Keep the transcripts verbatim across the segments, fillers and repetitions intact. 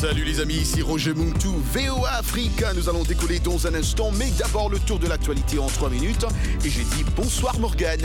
Salut les amis, ici Roger Muntu, V O A Africa. Nous allons décoller dans un instant, mais d'abord le tour de l'actualité en trois minutes. Et j'ai dit bonsoir Morgane.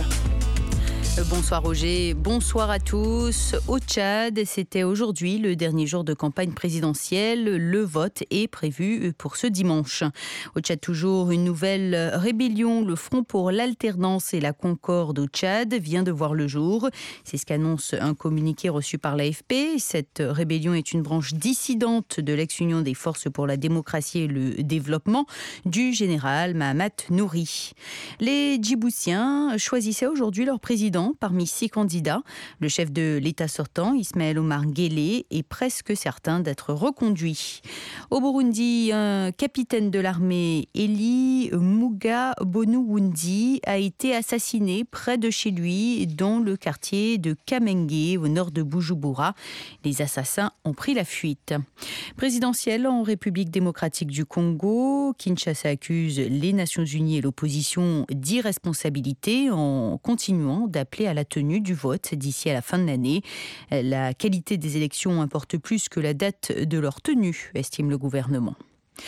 Bonsoir Roger, bonsoir à tous. Au Tchad, c'était aujourd'hui le dernier jour de campagne présidentielle. Le vote est prévu pour ce dimanche. Au Tchad, toujours une nouvelle rébellion. Le Front pour l'alternance et la concorde au Tchad vient de voir le jour. C'est ce qu'annonce un communiqué reçu par l'A F P. Cette rébellion est une branche dissidente de l'ex-union des forces pour la démocratie et le développement du général Mahamat Nouri. Les Djiboutiens choisissaient aujourd'hui leur président parmi six candidats. Le chef de l'État sortant, Ismaël Omar Guelleh, est presque certain d'être reconduit. Au Burundi, un capitaine de l'armée, Eli Muga Bonuwundi, a été assassiné près de chez lui, dans le quartier de Kamenge, au nord de Bujumbura. Les assassins ont pris la fuite. Présidentielle en République démocratique du Congo, Kinshasa accuse les Nations Unies et l'opposition d'irresponsabilité en continuant d'appeler à la tenue du vote d'ici à la fin de l'année. La qualité des élections importe plus que la date de leur tenue, estime le gouvernement.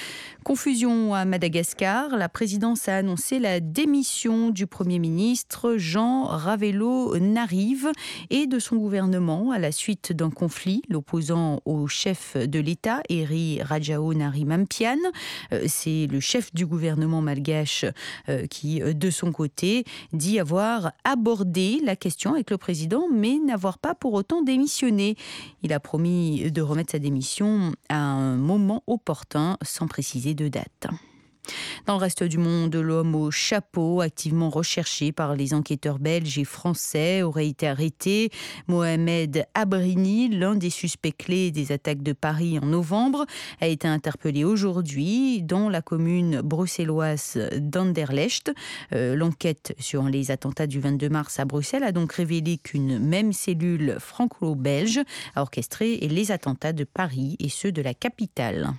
Confusion à Madagascar. La présidence a annoncé la démission du Premier ministre Jean Ravello Narive et de son gouvernement à la suite d'un conflit l'opposant au chef de l'État, Eri Rajaonarimampian. C'est le chef du gouvernement malgache qui, de son côté, dit avoir abordé la question avec le président, mais n'avoir pas pour autant démissionné. Il a promis de remettre sa démission à un moment opportun, sans préciser de date. Dans le reste du monde, l'homme au chapeau, activement recherché par les enquêteurs belges et français, aurait été arrêté. Mohamed Abrini, l'un des suspects clés des attaques de Paris en novembre, a été interpellé aujourd'hui dans la commune bruxelloise d'Anderlecht. Euh, l'enquête sur les attentats du vingt-deux mars à Bruxelles a donc révélé qu'une même cellule franco-belge a orchestré les attentats de Paris et ceux de la capitale.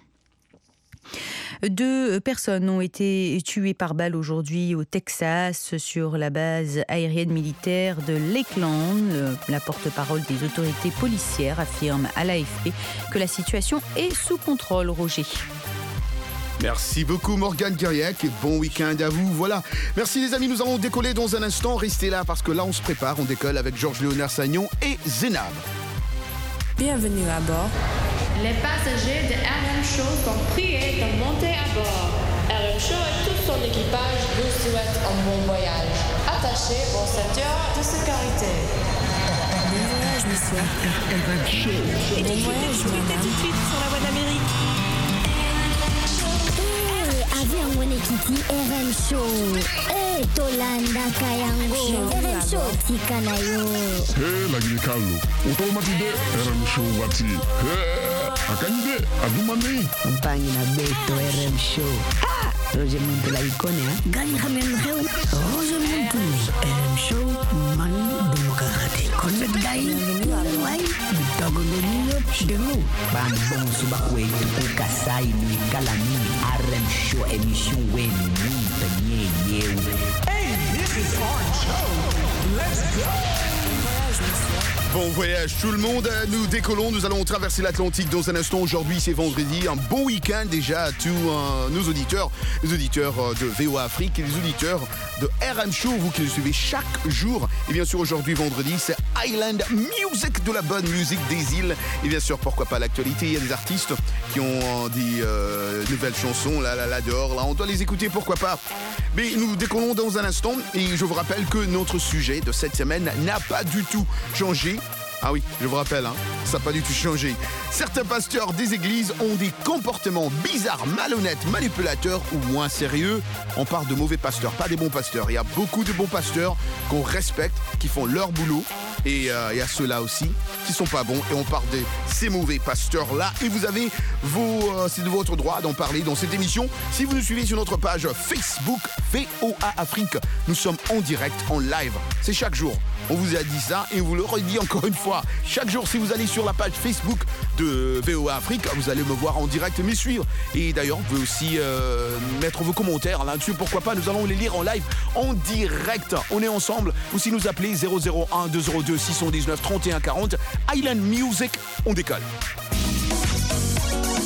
Deux personnes ont été tuées par balle aujourd'hui au Texas sur la base aérienne militaire de Lakeland. La porte-parole des autorités policières affirme à l'A F P que la situation est sous contrôle. Roger. Merci beaucoup Morgane Guiriac et bon week-end à vous. Voilà, merci les amis, nous allons décoller dans un instant. Restez là parce que là on se prépare, on décolle avec Georges-Léonard Sagnon et Zénab. Bienvenue à bord. Les passagers de R M Show sont priés de monter à bord. R M Show et tout son équipage vous souhaitent un bon voyage. Attachez vos ceintures de sécurité. Bon voyage, monsieur. R M Show. Bon voyage, madame. Tout de suite sur la voie d'Amérique. Avion Wenekiti R M Show. Eh, Tolanda Kayango. R M Show Tikanayo. Hey, lagi Carlo. Automatique R M Show wati. Hey, akanje adumani. Mpangi na beto R M Show. Ha! Roger Muntu la ikone ha. Gani khamen kheu. Roger Muntu R M Show man demokrati. Connect dai. Wai. Dogo nilo demo. Ban bon suba kwetu kukasai ni kalani R M Show émission wen ni tanye yewe. Hey, this is Orange Show. Let's go. Bon voyage tout le monde, nous décollons, nous allons traverser l'Atlantique dans un instant. Aujourd'hui c'est vendredi, un bon week-end déjà à tous euh, nos auditeurs, les auditeurs de V O A Afrique et les auditeurs de R M Show, vous qui le suivez chaque jour. Et bien sûr aujourd'hui vendredi c'est Island Music, de la bonne musique des îles. Et bien sûr pourquoi pas l'actualité, il y a des artistes qui ont euh, des euh, nouvelles chansons là, là, là dehors, là on doit les écouter, pourquoi pas. Mais nous décollons dans un instant et je vous rappelle que notre sujet de cette semaine n'a pas du tout changé. Ah oui, je vous rappelle, hein, ça n'a pas du tout changé. Certains pasteurs des églises ont des comportements bizarres, malhonnêtes, manipulateurs ou moins sérieux. On parle de mauvais pasteurs, pas des bons pasteurs. Il y a beaucoup de bons pasteurs qu'on respecte, qui font leur boulot. Et euh, il y a ceux-là aussi qui sont pas bons. Et on parle de ces mauvais pasteurs-là. Et vous avez vos, euh, c'est de votre droit d'en parler dans cette émission. Si vous nous suivez sur notre page Facebook V O A Afrique, nous sommes en direct, en live. C'est chaque jour. On vous a dit ça et on vous le redit encore une fois. Chaque jour, si vous allez sur la page Facebook de V O A Afrique, vous allez me voir en direct, me suivre. Et d'ailleurs, vous pouvez aussi euh, mettre vos commentaires là-dessus. Pourquoi pas, nous allons les lire en live, en direct. On est ensemble. Ou si nous appelez zéro zéro un deux zéro deux six un neuf trente et un quarante. Island Music, on décolle.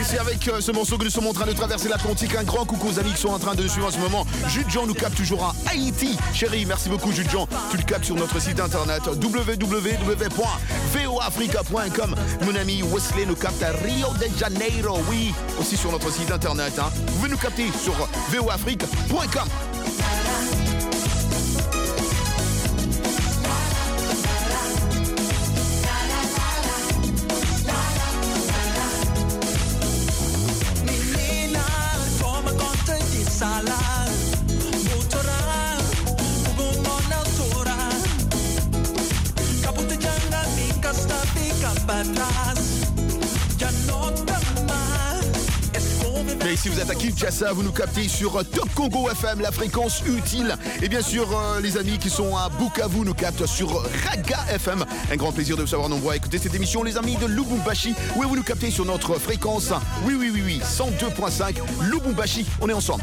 c'est avec euh, ce morceau que nous sommes en train de traverser l'Atlantique. Un grand coucou aux amis qui sont en train de nous suivre en ce moment. Jude Jean nous capte toujours à Haïti. Chérie, merci beaucoup Jude Jean. Tu le captes sur notre site internet w w w point v o africa point com. Mon ami Wesley nous capte à Rio de Janeiro. Oui, aussi sur notre site internet. Hein. Vous pouvez nous capter sur v o africa point com. Mais si vous êtes à Kinshasa, vous nous captez sur Top Congo F M, la fréquence utile. Et bien sûr, euh, les amis qui sont à Bukavu nous captent sur Raga F M. Un grand plaisir de vous savoir nombreux à écouter cette émission, les amis de Lubumbashi. Oui, vous nous captez sur notre fréquence. Oui, oui, oui, oui, cent deux virgule cinq Lubumbashi. On est ensemble.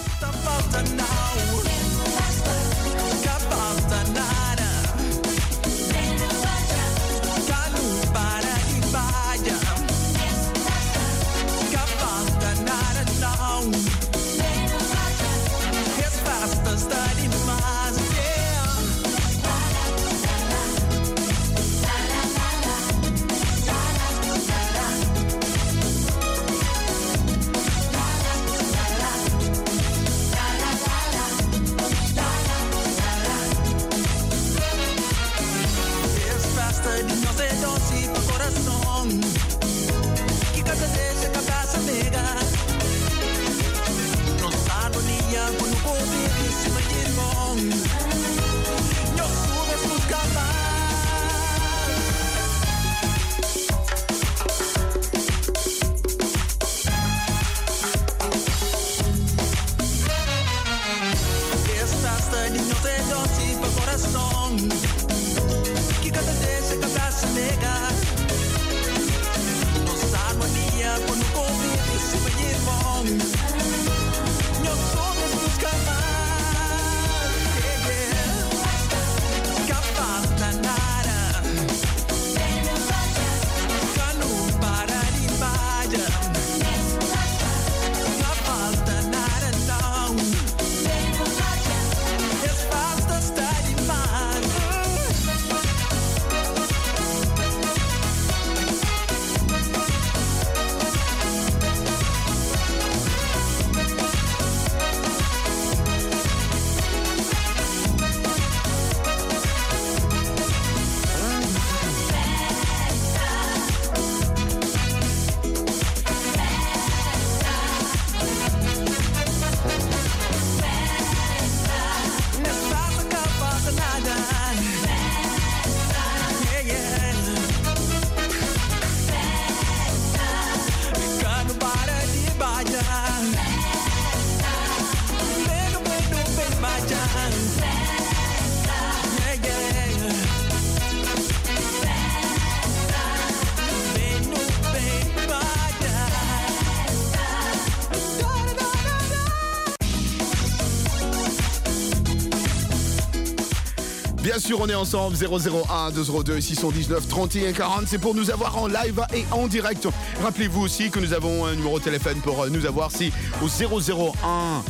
Bien sûr, on est ensemble, zéro zéro un deux zéro deux six cent dix-neuf trente et un quarante, c'est pour nous avoir en live et en direct. Rappelez-vous aussi que nous avons un numéro de téléphone pour nous avoir, c'est au zéro zéro un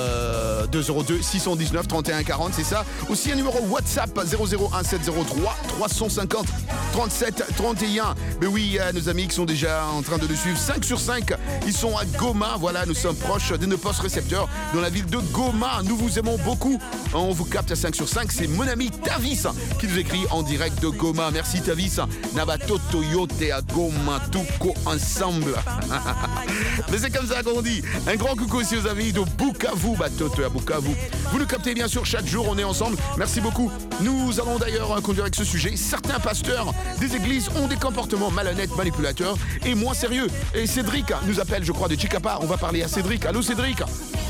deux zéro deux six cent dix-neuf trente et un quarante, c'est ça. Aussi un numéro WhatsApp zéro zéro un sept zéro trois trois cent cinquante trente-sept trente et un. Mais oui, euh, nos amis qui sont déjà en train de nous suivre, cinq sur cinq, ils sont à Goma. Voilà, nous sommes proches de nos postes récepteurs dans la ville de Goma. Nous vous aimons beaucoup. On vous capte à cinq sur cinq. C'est mon ami Tavis qui nous écrit en direct de Goma. Merci Tavis. Nabato Toyote à Goma, Tuko ensemble. Mais c'est comme ça qu'on dit. Un grand coucou aussi aux amis de Bukavu, Batoto à Bukavu. Vous nous captez bien sûr chaque jour, on est ensemble. Merci beaucoup. Nous allons d'ailleurs conduire avec ce sujet. Certains pasteurs des églises ont des comportements malhonnêtes, manipulateurs et moins sérieux. Et Cédric nous appelle, je crois, de Chicapa. On va parler à Cédric. Allô Cédric.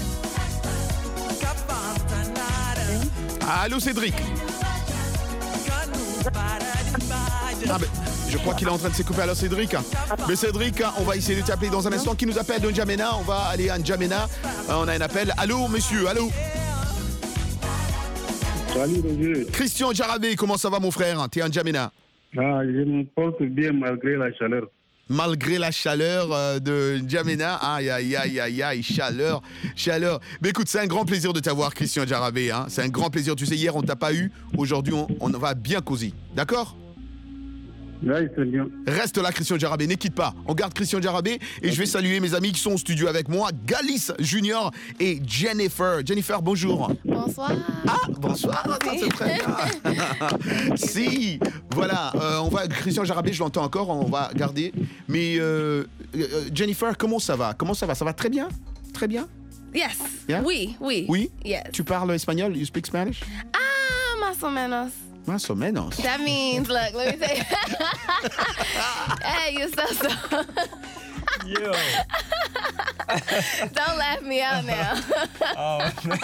Allô Cédric. Ah ben, je crois qu'il est en train de s'écouper. Alors Cédric. Mais Cédric, on va essayer de t'appeler dans un instant. Qui nous appelle de N'Djamena. On va aller à N'Djamena. On a un appel. Allô monsieur, allô. Salut Roger. Christian Jarabé, comment ça va mon frère? T'es à N'Djamena? Ah, je me porte bien malgré la chaleur. Malgré la chaleur euh, de N'Djamena, aïe, aïe, aïe, aïe, aïe, chaleur, chaleur. Mais écoute, c'est un grand plaisir de t'avoir, Christian Djarabé. Hein. C'est un grand plaisir. Tu sais, hier, on t'a pas eu. Aujourd'hui, on, on va bien causer. D'accord ? Oui, c'est bien. Reste là, Christian Djarabé, ne quitte pas. On garde Christian Djarabé et je vais saluer mes amis qui sont au studio avec moi, Galis Junior et Jennifer. Jennifer, bonjour. Bonsoir. Ah, bonsoir, ça c'est très bien. Si, voilà, euh, on va, Christian Djarabé, je l'entends encore, on va garder. Mais euh, euh, Jennifer, comment ça va? Comment ça va? Ça va très bien? Très bien? Yes. Yeah? Oui, oui. Oui? Yes. Tu parles espagnol? You speak Spanish? Ah, más o menos. Más o menos. That means, look, let me say. Hey, you so so. Yo. Don't laugh me out now. Oh,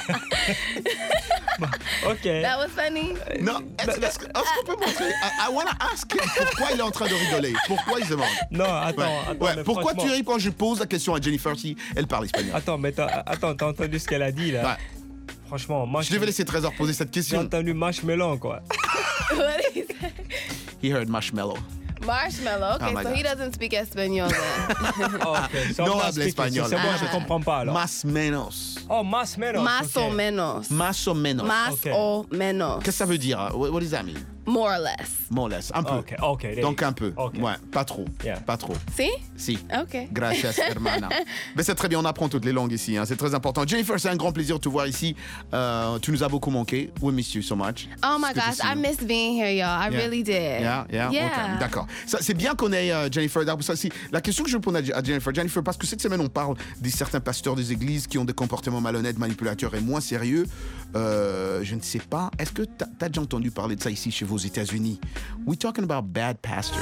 ok. That was funny. Non, est-ce, est-ce, est-ce qu'on peut montrer? I, I want to ask him pourquoi il est en train de rigoler. Pourquoi il se demande? Non, attends, Ouais. attends. Ouais. mais Pourquoi tu franchement- ris quand je pose la question à Jennifer si elle parle espagnol? Attends, mais t'as, attends, t'as entendu ce qu'elle a dit là? Ouais. Franchement, moi Je devais laisser Trésor poser cette j'ai question. entendu marshmallow quoi. What did he say? He heard marshmallow. Marshmallow. Okay, Oh my so he God. doesn't speak Espanol then. Oh, ok. C'est Non, en habla explique, espagnol. C'est moi, Ah. je comprends pas alors. Más menos. Oh, más menos. Más ok. o menos. Más o menos. Más Ok. o menos. Qu'est-ce que ça veut dire? What, what does that mean? More or less. More or less. Un peu. Ok, ok. there Donc you un go. peu. Ok. Ouais, pas trop. Yeah. Pas trop. See? Si. Okay. Gracias, hermana. Mais c'est très bien, on apprend toutes les langues ici, hein. C'est très important. Jennifer, c'est un grand plaisir de te voir ici. Euh, tu nous as beaucoup manqué. We miss you so much. Oh my It's good to gosh, see I you. missed being here, y'all. I Yeah. really did. Yeah, yeah, Yeah. ok, d'accord. Ça, c'est bien qu'on ait euh, Jennifer. Ça, c'est la question que je pose à, à Jennifer. Jennifer, parce que cette semaine, on parle des certains pasteurs des églises qui ont des comportements malhonnêtes, manipulateurs et moins sérieux. Euh, je ne sais pas. Est-ce que tu as déjà entendu parler de ça ici chez vous aux États-Unis? We're talking about bad pastors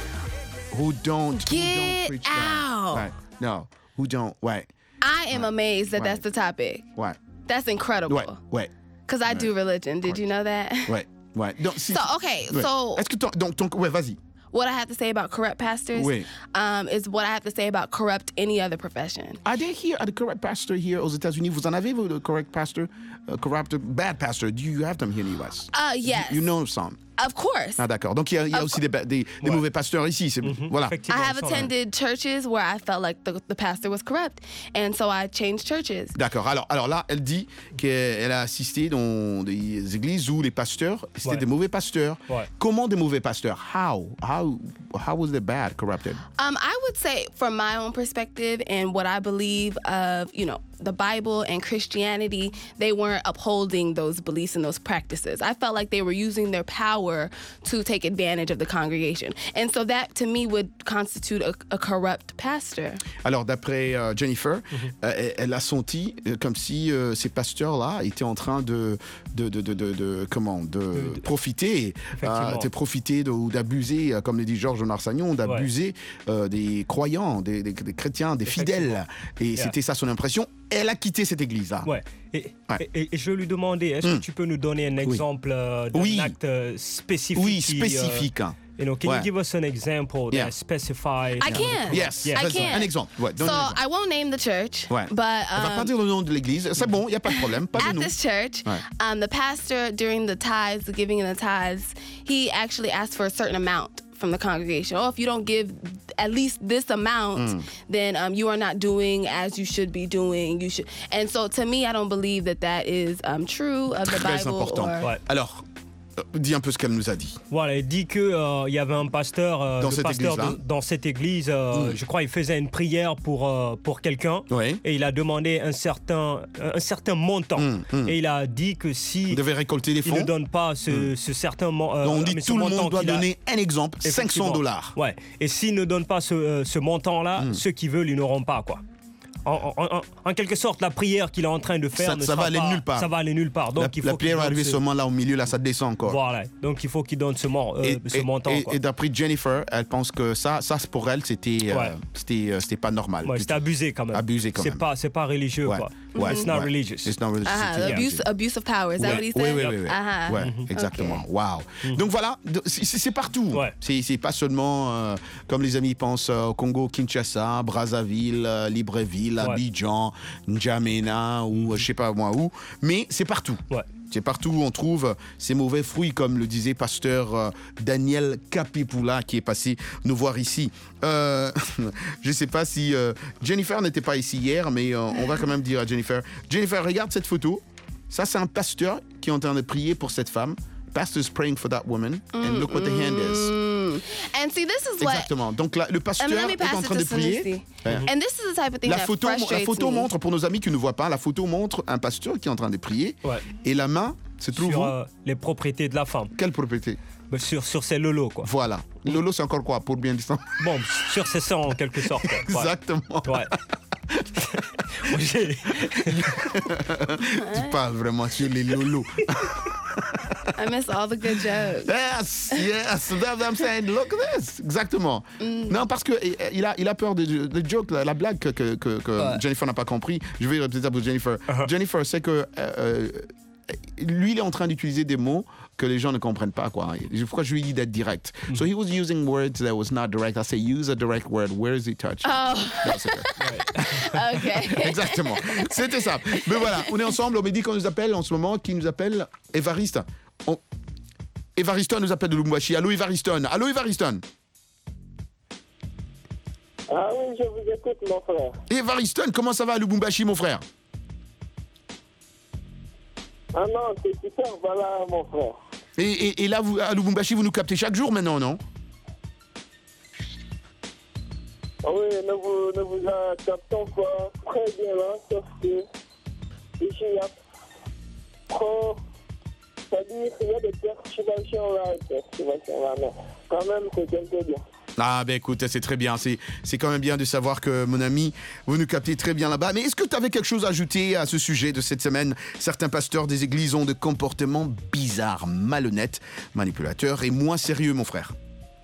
who don't, who Get don't preach that. out. Right. No, who don't. Ouais, I am amazed that Right. that's the topic. ouais, That's incredible. ouais, ouais, Because I do religion. Did you know that? ouais, ouais. Donc, si- So, okay, ouais. so Est-ce que ton- donc, donc, ouais, vas-y. what I have to say about corrupt pastors Oui. um, is what I have to say about corrupt any other profession. Are they here, are the correct pastor here aux États-Unis? Vous en avez, vous, the correct pastor, uh, corrupt, bad pastor? Do you have them here in the U S? Uh, yes. You know some. Of course. Ah, d'accord. Donc, il y a, il y a Of aussi des, ba- des, des Ouais. mauvais pasteurs ici. C'est, Voilà. I Effectivement, have ils sont là. attended churches where I felt like the, the pastor was corrupt. And so I changed churches. D'accord. Alors, alors là, elle dit qu'elle a assisté dans des églises où les pasteurs, c'était Ouais. des mauvais pasteurs. Ouais. Comment des mauvais pasteurs? How? How, how was they bad, corrupted? Um, I would say, from my own perspective and what I believe of, you know, the Bible and Christianity, they weren't upholding those beliefs and those practices. I felt like they were using their power to take advantage of the congregation. And so that, to me, would constitute a, a corrupt pastor. Alors, d'après euh, Jennifer, Mhm. euh, elle, elle a senti euh, comme si euh, ces pasteurs-là étaient en train de, de, de, de, de, de- comment, de profiter, Effectivement. de profiter de- ou d'abuser, euh, comme le dit Georges Narsagnon, d'abuser euh, des croyants, des, des- des chrétiens, des fidèles. Et Yeah. c'était ça son impression. Elle a quitté cette église-là. Ouais. Et, Ouais. et- et je vais lui demander, est-ce Hmm. que tu peux nous donner un exemple euh, d'un Oui. acte euh, spécifique? Oui, qui, spécifique. euh, hein. you know, can Ouais. you give us an example Yeah. that specifies? I can. Yes, Yeah. I vas-y, can. un exemple. Ouais, So donne un exemple. I won't name the church, Ouais. but Elle va pas um, dire le nom de l'église. C'est bon, il n'y a pas de problème. Pas de at nom. this church, Ouais. um, the pastor, during the tithes, the giving in the tithes, he actually asked for a certain amount from the congregation. Oh, if you don't give at least this amount, Mm. then um, you are not doing as you should be doing. You should, and so to me, I don't believe that that is um, true of the Très Bible. important. Or, Ouais. Alors, euh, dis un peu ce qu'elle nous a dit. Voilà, il dit qu'il y avait un pasteur, euh, Dans le cette pasteur église-là. de- dans cette église, euh, je crois il faisait une prière pour, euh, pour quelqu'un Oui. et il a demandé un certain, un certain montant. Mm, mm. Et il a dit que si Vous devez récolter des il ne fonds. donne pas ce, ce certain mon- euh, Donc, on dit mais ce tout le montant monde doit qu'il a- donner un exemple, cinq cents Effectivement. dollars. Ouais. Et s'ils ne donnent pas ce, euh, ce montant-là, Mm. ceux qui veulent, ils n'auront pas, quoi. En, en- en- en quelque sorte, la prière qu'il est en train de faire, Ça- ne ça sera va aller pas- nulle part. Ça va aller nulle part. Donc, La, il faut la qu'il pierre va donne arriver ce- seulement là au milieu, là ça descend encore. Voilà. Donc, il faut qu'il donne ce, mon- euh, Et, ce et- montant. et- quoi. et d'après Jennifer, elle pense que ça, ça pour elle, c'était, euh, Ouais. c'était, euh, c'était pas normal. Ouais, c'est abusé quand même. Abusé quand c'est même. Pas, c'est pas religieux, Ouais. quoi. Ouais. It's not Ouais. religious. It's not religious. uh-huh, C'était- abuse, abuse of power. Is that what he Oui, said? oui, oui, oui. Uh-huh. Ouais, exactement. Waouh. Donc voilà, de- c'est, c'est partout. Ouais. C'est, c'est pas seulement euh, comme les amis pensent euh, au Congo, Kinshasa, Brazzaville, euh, Libreville, Ouais. Abidjan, N'Djamena ou euh, je sais pas moi où, mais c'est partout. Ouais. C'est partout où on trouve ces mauvais fruits, comme le disait pasteur euh, Daniel Capipula, qui est passé nous voir ici. Euh, je ne sais pas si euh, Jennifer n'était pas ici hier, mais euh, on va quand même dire à Jennifer. Jennifer, regarde cette photo. Ça, c'est un pasteur qui est en train de prier pour cette femme. Pastor's praying for that woman, and look what the hand is. And see, this is what. Exactement. Donc là, le pasteur I mean, est en train de prier. Ouais. And this is the type of thing La that photo, la frustrates photo me. montre, pour nos amis qui ne voient pas, la photo montre un pasteur qui est en train de prier. Ouais. Et la main se trouve Sur où euh, les propriétés de la femme. Quelle propriété? Bah, sur, sur ses lolos, quoi. Voilà. Lolo, c'est encore quoi, pour bien distinguer? Bon, sur ses seins, en quelque sorte. Quoi. Ouais. Exactement. Ouais. Tu parles vraiment sur les lolos. I miss all the good jokes. Yes, yes, that's what I'm saying. Look at this. Exactement. Mm. Non, parce que il a, il a peur de, de joke, la, la blague que, que, que, que ouais. Jennifer n'a pas compris. Je vais répéter ça pour Jennifer. Uh-huh. Jennifer, c'est que euh, lui, il est en train d'utiliser des mots que les gens ne comprennent pas, quoi. Pourquoi je lui dis d'être direct? Mm. So he was using words that was not direct. I say use a direct word. Where is he touched? Oh. No, c'est OK. Exactement. C'était ça. Mais voilà, on est ensemble. On me dit qu'on nous appelle en ce moment. Qui nous appelle? Évariste. On... Évariston nous appelle de Lubumbashi. Allô, Évariston. Allô, Évariston. Ah oui, je vous écoute, mon frère. Évariston, comment ça va à Lubumbashi, mon frère? Ah non, c'est super, voilà, mon frère. Et, et, et là, vous, à Lubumbashi, vous nous captez chaque jour maintenant, non? Oui, nous vous, nous vous captons pas très bien là, sauf que ici, il y a trop... C'est-à-dire qu'il y a des perturbations là, des perturbations là, mais quand même, c'est quelque bien. Ah ben écoute, c'est très bien, c'est, c'est quand même bien de savoir que mon ami, vous nous captez très bien là-bas. Mais est-ce que tu avais quelque chose à ajouter à ce sujet de cette semaine? Certains pasteurs des églises ont des comportements bizarres, malhonnêtes, manipulateurs et moins sérieux, mon frère.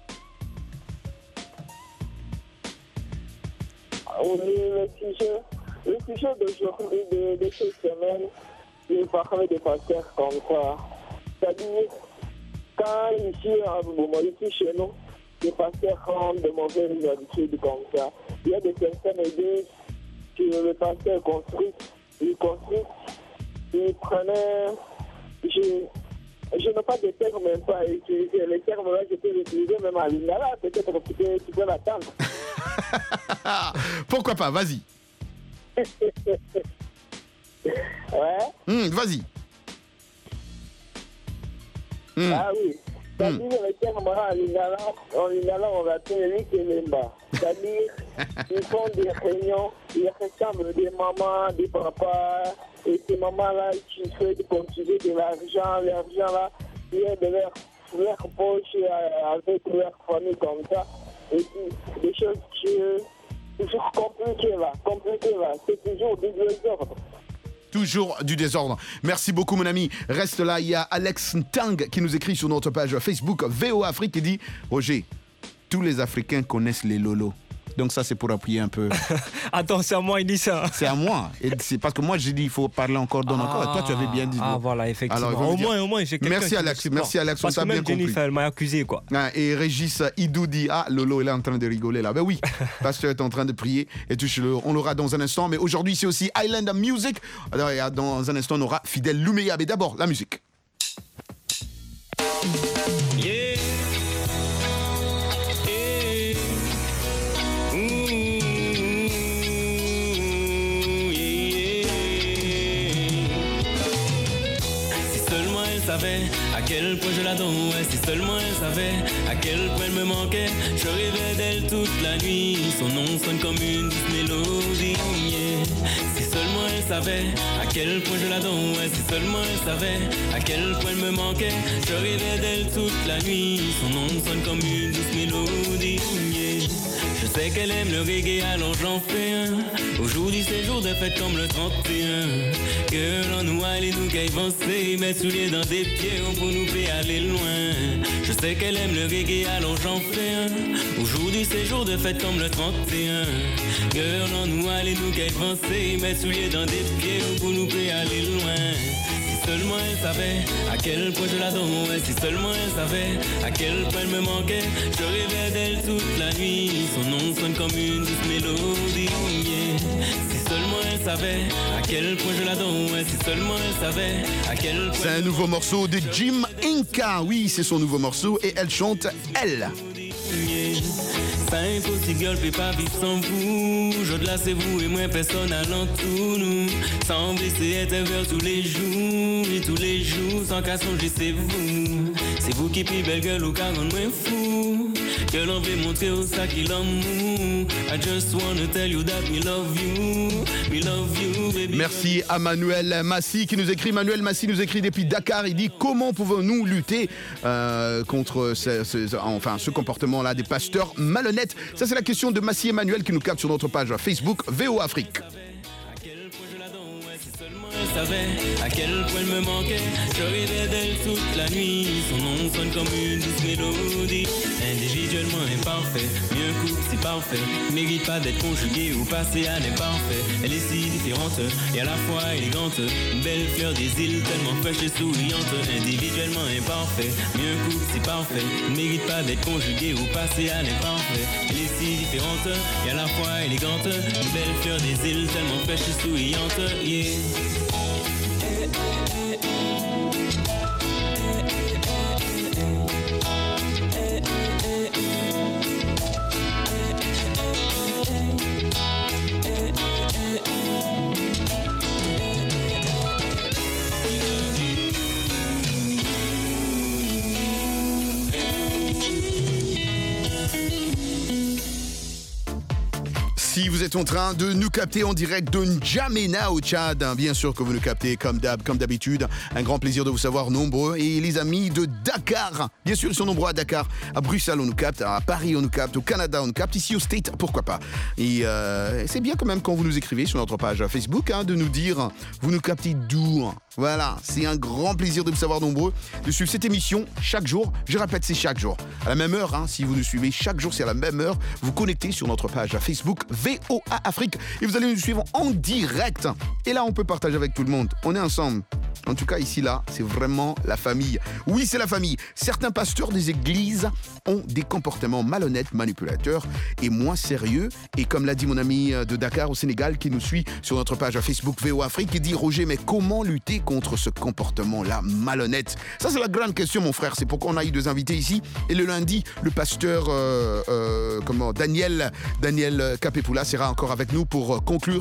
Oui, le sujet, le sujet d'aujourd'hui, de, de cette semaine, il parlait des pasteurs comme ça. C'est-à-dire, quand ici, ici chez nous, les pasteurs ont de mauvaises habitudes comme ça. Il y a des personnes qui disent que le pasteur construit, il construit, il prenait, je, je n'ai pas de termes même pas à utiliser. Les termes là, je peux les utiliser même à l'Ingala, peut-être que tu peux, tu peux l'attendre. Pourquoi pas, vas-y. Ouais. Mmh, vas-y. Mmh. Ah oui. C'est-à-dire, mmh. les termes là, en Lingala, en Lingala, on l'appelle l'Ikelemba. C'est-à-dire, ils font des réunions, ils ressemblent des mamans, des papas, et ces mamans-là qui souhaitent continuer de l'argent, l'argent là, qui est de leur, leur poche avec leur famille comme ça. Et puis, des choses qui sont toujours compliquées là, compliquées là. C'est toujours du désordre. Toujours du désordre. Merci beaucoup, mon ami. Reste là, il y a Alex Ntang qui nous écrit sur notre page Facebook V O Afrique qui dit « Roger, tous les Africains connaissent les lolos. » Donc ça, c'est pour appuyer un peu. Attends, c'est à moi, il dit ça. C'est à moi. Et c'est parce que moi, j'ai dit il faut parler encore, donne ah, encore. Et toi, tu avais bien dit. Ah, voilà, effectivement. Alors, au dire... moins, au moins, j'ai quelqu'un. Merci, Alex. Merci, Alex. Parce on que t'a même bien Jennifer, compris. elle m'a accusé, quoi. Ah, et Régis Idou dit ah, Lolo, il est en train de rigoler là. Ben oui, pasteur est en train de prier. Et tu, on l'aura dans un instant. Mais aujourd'hui, c'est aussi Island Music. Alors, dans un instant, on aura Fidèle Louméa. Mais d'abord, la musique. Yeah. À quel point je l'adore, si seulement elle savait à quel point elle me manquait. Je rêvais d'elle toute la nuit, son nom sonne comme une douce mélodie. Yeah. Si seulement elle savait à quel point je l'adore, si seulement elle savait à quel point elle me manquait. Je rêvais d'elle toute la nuit, son nom sonne comme une douce mélodie. Yeah. Je sais qu'elle aime le reggae, alors j'en fais un. Aujourd'hui c'est jour de fête comme le trente et un. Que l'on nous allait nous qu'avancer, mettre souliers dans des pieds pour nous faire aller loin. Je sais qu'elle aime le reggae, alors j'en fais un. Aujourd'hui c'est jour de fête comme le trente et un. Que l'on nous allait nous qu'avancer, mettre souliers dans des pieds pour nous faire aller loin. seulement elle savait à quel point je l'adorais, si seulement elle savait à quel point elle me manquait. Je rêvais d'elle toute la nuit, son nom sonne comme une douce mélodie. Yeah. Si seulement elle savait à quel point je l'adorais, si seulement elle savait à quel point... C'est un nouveau morceau de Jim Inca, oui, c'est son nouveau morceau et elle chante Elle. C'est impossible, girl, peut pas vivre sans vous. Au-delà, c'est vous et moi, personne alentour nous. Sans blesser, être un verre tous les jours. Et tous les jours, sans qu'à songer, c'est vous. C'est vous qui plus belle, girl, au cas où moins fou. Girl, on veut montrer au sac qu'il l'amour. I just wanna tell you that we love you. We love you, baby. Merci à Manuel Massy qui nous écrit. Manuel Massy nous écrit depuis Dakar. Il dit comment pouvons-nous lutter euh, contre ce, ce, enfin, ce comportement-là des pasteurs malhonnêtes. Ça, c'est la question de Massy Emmanuel qui nous capte sur notre page Facebook V O Afrique. Elle savait à quel point elle me manquait. Je rêvais d'elle toute la nuit. Son nom sonne comme une douce mélodie. Individuellement imparfait, mieux couple si parfait. Mérite pas d'être conjugué ou passé à l'imparfait. Elle est si différente et à la fois élégante. Une belle fleur des îles tellement fraîche et souriante. Individuellement imparfait, mieux couple si parfait. Mérite pas d'être conjugué ou passé à l'imparfait. Elle est si différente et à la fois élégante. Une belle fleur des îles tellement fraîche et souriante. Yeah. Si vous êtes en train de nous capter en direct de N'Djamena au Tchad, bien sûr que vous nous captez comme d'hab, comme d'habitude. Un grand plaisir de vous savoir nombreux. Et les amis de Dakar, bien sûr, ils sont nombreux à Dakar. À Bruxelles, on nous capte. À Paris, on nous capte. Au Canada, on nous capte. Ici, au State, pourquoi pas. Et euh, c'est bien quand même quand vous nous écrivez sur notre page Facebook hein, de nous dire, vous nous captez d'où. Voilà, c'est un grand plaisir de vous savoir nombreux, de suivre cette émission chaque jour. Je répète, c'est chaque jour. À la même heure, hein, si vous nous suivez chaque jour, c'est à la même heure. Vous connectez sur notre page Facebook V O A Afrique et vous allez nous suivre en direct. Et là, on peut partager avec tout le monde. On est ensemble. En tout cas, ici, là, c'est vraiment la famille. Oui, c'est la famille. Certains pasteurs des églises ont des comportements malhonnêtes, manipulateurs et moins sérieux. Et comme l'a dit mon ami de Dakar au Sénégal qui nous suit sur notre page Facebook V O Afrique, il dit « Roger, mais comment lutter contre ce comportement-là malhonnête ?» Ça, c'est la grande question, mon frère. C'est pourquoi on a eu deux invités ici. Et le lundi, le pasteur euh, euh, comment, Daniel, Daniel Capepula sera encore avec nous pour conclure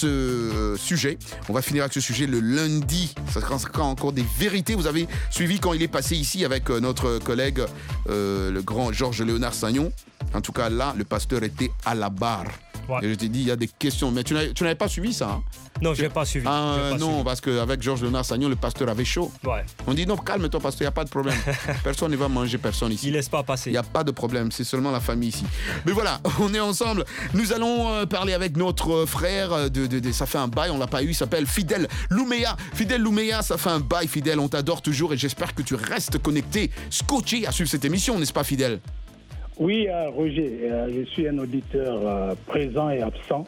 ce sujet. On va finir avec ce sujet le lundi. Ça sera encore des vérités. Vous avez suivi quand il est passé ici avec notre collègue, euh, le grand Georges Léonard Sagnon. En tout cas, là, le pasteur était à la barre. Ouais. Et je t'ai dit, il y a des questions. Mais tu n'avais, tu n'avais pas suivi ça hein? Non, je n'ai pas suivi. Ah, pas non, suivi. Parce qu'avec Georges Léonard Sagnon, le pasteur avait chaud. Ouais. On dit, non, calme-toi, pasteur, il n'y a pas de problème. Personne ne va manger personne ici. Il ne laisse pas passer. Il n'y a pas de problème, c'est seulement la famille ici. Mais voilà, on est ensemble. Nous allons euh, parler avec notre frère. De, de, de, ça fait un bail, on ne l'a pas eu. Il s'appelle Fidèle Louméa. Fidèle Louméa, ça fait un bail, Fidèle. On t'adore toujours et j'espère que tu restes connecté, scotché à suivre cette émission, n'est-ce pas, Fidèle? Oui, euh, Roger, euh, je suis un auditeur euh, présent et absent.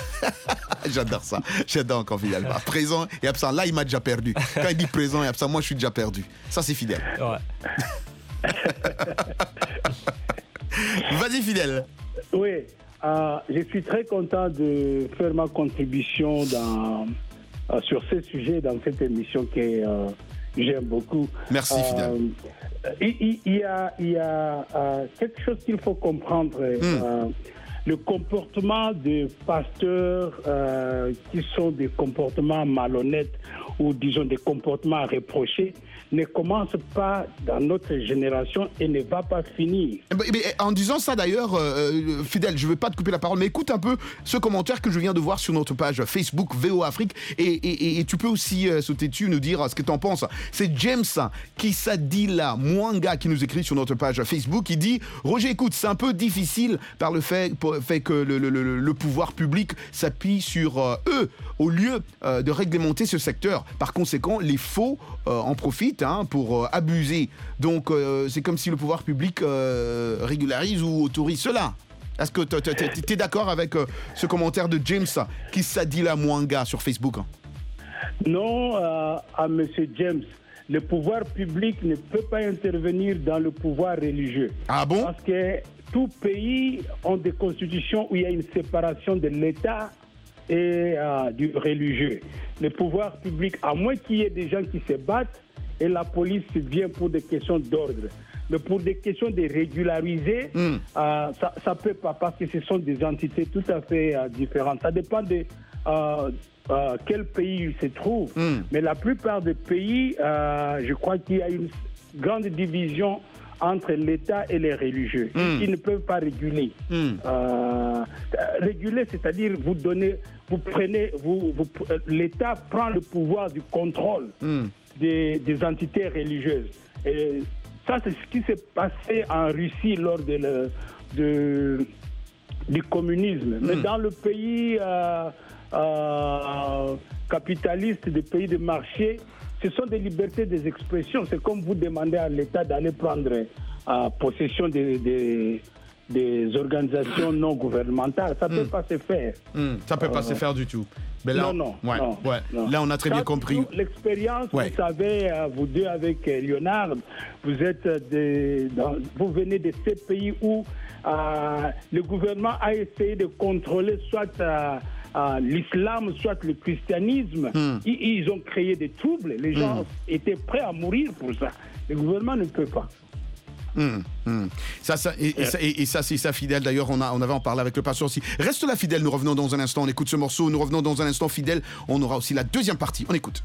J'adore ça, j'adore quand Fidèle va. Présent et absent, là il m'a déjà perdu. Quand il dit présent et absent, moi je suis déjà perdu. Ça c'est Fidèle. Ouais. Vas-y Fidèle. Oui, euh, je suis très content de faire ma contribution dans, euh, sur ce sujet dans cette émission que euh, j'aime beaucoup. Merci Fidèle. Euh, il, il y a, il y a euh, quelque chose qu'il faut comprendre. Mm. Euh, le comportement des pasteurs euh, qui sont des comportements malhonnêtes ou disons des comportements à reprocher ne commence pas dans notre génération et ne va pas finir. En disant ça d'ailleurs, euh, Fidèle, je ne veux pas te couper la parole, mais écoute un peu ce commentaire que je viens de voir sur notre page Facebook V O Afrique et, et, et tu peux aussi euh, sauter dessus, nous dire ce que tu en penses. C'est James Kisadila Mwanga qui nous écrit sur notre page Facebook. Il dit « Roger, écoute, c'est un peu difficile par le fait, pour, fait que le, le, le, le pouvoir public s'appuie sur euh, eux au lieu euh, de réglementer ce secteur. Par conséquent, les faux euh, en profitent hein, pour euh, abuser. Donc, euh, c'est comme si le pouvoir public euh, régularise ou autorise cela. Est-ce que tu es d'accord avec euh, ce commentaire de James Kisadila Mwanga sur Facebook? Non, euh, à M. James, le pouvoir public ne peut pas intervenir dans le pouvoir religieux. Ah bon? Parce que tout pays ont des constitutions où il y a une séparation de l'État et euh, du religieux. Le pouvoir public, à moins qu'il y ait des gens qui se battent, et la police vient pour des questions d'ordre. Mais pour des questions de régulariser, mm. euh, ça ne peut pas, parce que ce sont des entités tout à fait euh, différentes. Ça dépend de euh, euh, quel pays il se trouve. Mm. Mais la plupart des pays, euh, je crois qu'il y a une grande division entre l'État et les religieux, mm. qui ne peuvent pas réguler. Mm. Euh, réguler, c'est-à-dire vous donnez, vous prenez, vous, vous, l'État prend le pouvoir du contrôle mm. des, des entités religieuses. Et ça, c'est ce qui s'est passé en Russie lors de le, de, du communisme. Mm. Mais dans le pays euh, euh, capitaliste, des pays de marché, ce sont des libertés des expressions. C'est comme vous demandez à l'État d'aller prendre euh, possession des, des, des organisations non gouvernementales. Ça ne peut mm. pas se faire. Mm. Ça ne peut euh, pas se faire du tout. Mais là, non, non, ouais, non, ouais. non. Là, on a très Ça, bien compris. L'expérience, ouais. Vous savez, euh, vous deux avec euh, Léonard, vous êtes des, dans, vous venez de ces pays où euh, le gouvernement a essayé de contrôler soit euh, euh, l'islam, soit le christianisme. Mm. Ils, ils ont créé des troubles. Les gens mm. étaient prêts à mourir pour ça. Le gouvernement ne peut pas. Mmh, mmh. Ça, ça, et, et, ça, et, et ça, c'est ça, Fidèle. D'ailleurs, on, a, on avait en parlé avec le pasteur aussi. Reste là, Fidèle. Nous revenons dans un instant. On écoute ce morceau. Nous revenons dans un instant, Fidèle. On aura aussi la deuxième partie. On écoute.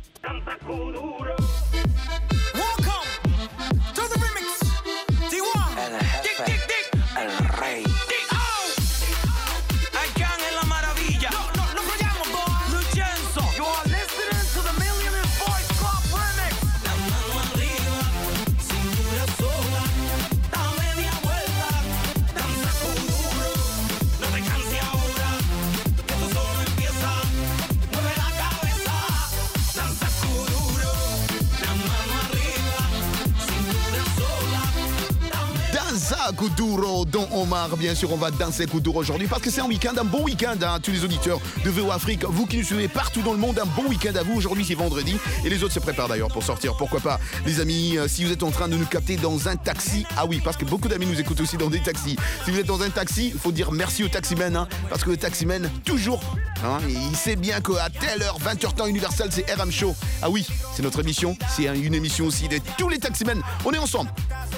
Kuduro, dont Omar, bien sûr, on va danser Kuduro aujourd'hui parce que c'est un week-end, un bon week-end à hein, tous les auditeurs de V O Afrique. Vous qui nous suivez partout dans le monde, un bon week-end à vous. Aujourd'hui, c'est vendredi et les autres se préparent d'ailleurs pour sortir. Pourquoi pas, les amis, euh, si vous êtes en train de nous capter dans un taxi, ah oui, parce que beaucoup d'amis nous écoutent aussi dans des taxis. Si vous êtes dans un taxi, il faut dire merci au taximan, hein, parce que le taximan, toujours, hein, il sait bien qu'à telle heure, vingt heures temps universel, c'est R M Show. Ah oui, c'est notre émission, c'est une émission aussi de tous les taximans. On est ensemble.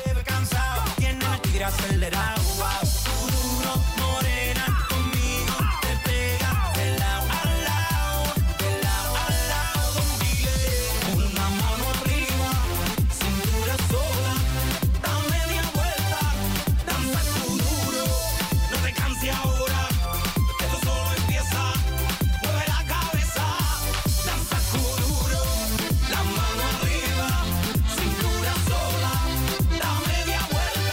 Acelerado, duro, morena, conmigo te pega de lado a lado, de lado a lado, Don Miguel. Una mano arriba, cintura sola, da media vuelta, danza duro, no te canses ahora, esto solo empieza, mueve la cabeza, danza duro, la mano arriba, cintura sola, da media vuelta.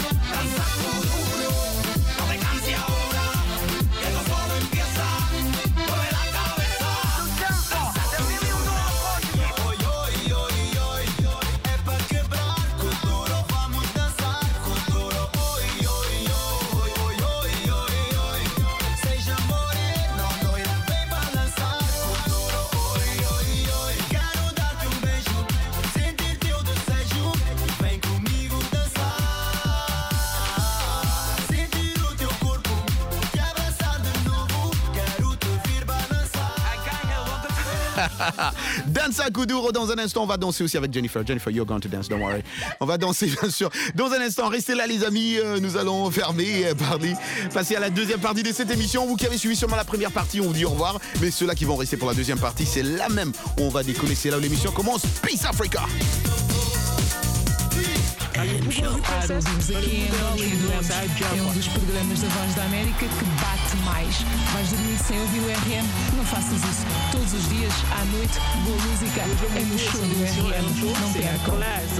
Danza Kuduro, dans un instant, on va danser aussi avec Jennifer. Jennifer, you're going to dance, don't worry. On va danser, bien sûr. Dans un instant, restez là, les amis. Euh, nous allons fermer, euh, parler, passer à la deuxième partie de cette émission. Vous qui avez suivi sûrement la première partie, on vous dit au revoir. Mais ceux-là qui vont rester pour la deuxième partie, c'est la même. On va décoller, c'est là où l'émission commence. Peace Africa! Ouvimos aqui em Angola e adoramos. É um dos programas da Voz da América que bate mais. Vais dormir sem ouvir o R M? Não faças isso. Todos os dias, à noite, boa música é no show do R M. Não percam.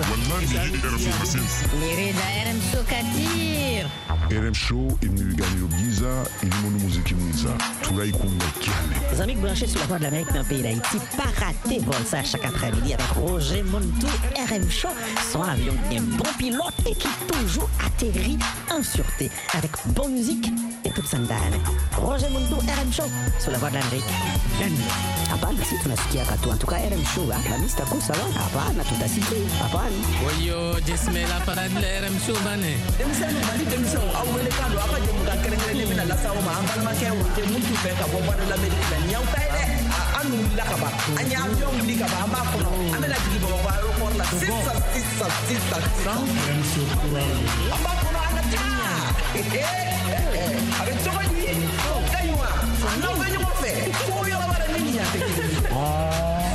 Lirida R M Show Katir. R M Show imnigani Giza ilimono muziki mwiza tulaikunga kiane. Les amis branchés sur la Voix de l'Amérique dans le pays d'Haïti, pas rater vol ça chaque après-midi avec Roger Montou. R M Show, son avion bien bon pilote et qui toujours atterrit en en sûreté, avec bonne musique et toute sandane. Roger Mundo, R M Show, sur la voie de l'Amérique. Hapana, si tunasikia katu. En tout cas, R M Show, la mista kusala. Hapana, tutasikia. Hapana. Oyo, jesmela para de R M Show, bane. Demisano, mali demisano. Awele kando, apa je muda kere kere demina la sawo ma ambal ma ke wote muntu fe ka bo de l'Amérique la nyau tai de. Anu la ka ba. Anya avion li ka ba amba kono. Amela tigi bo ba aéroport la sisa sisa sisa. R M Show kurali. Amba kono ana tinya. Eh eh. Avec Tokoni, Kaywa. Non venez mo fe. Ko yo la bara ninya te. Ah.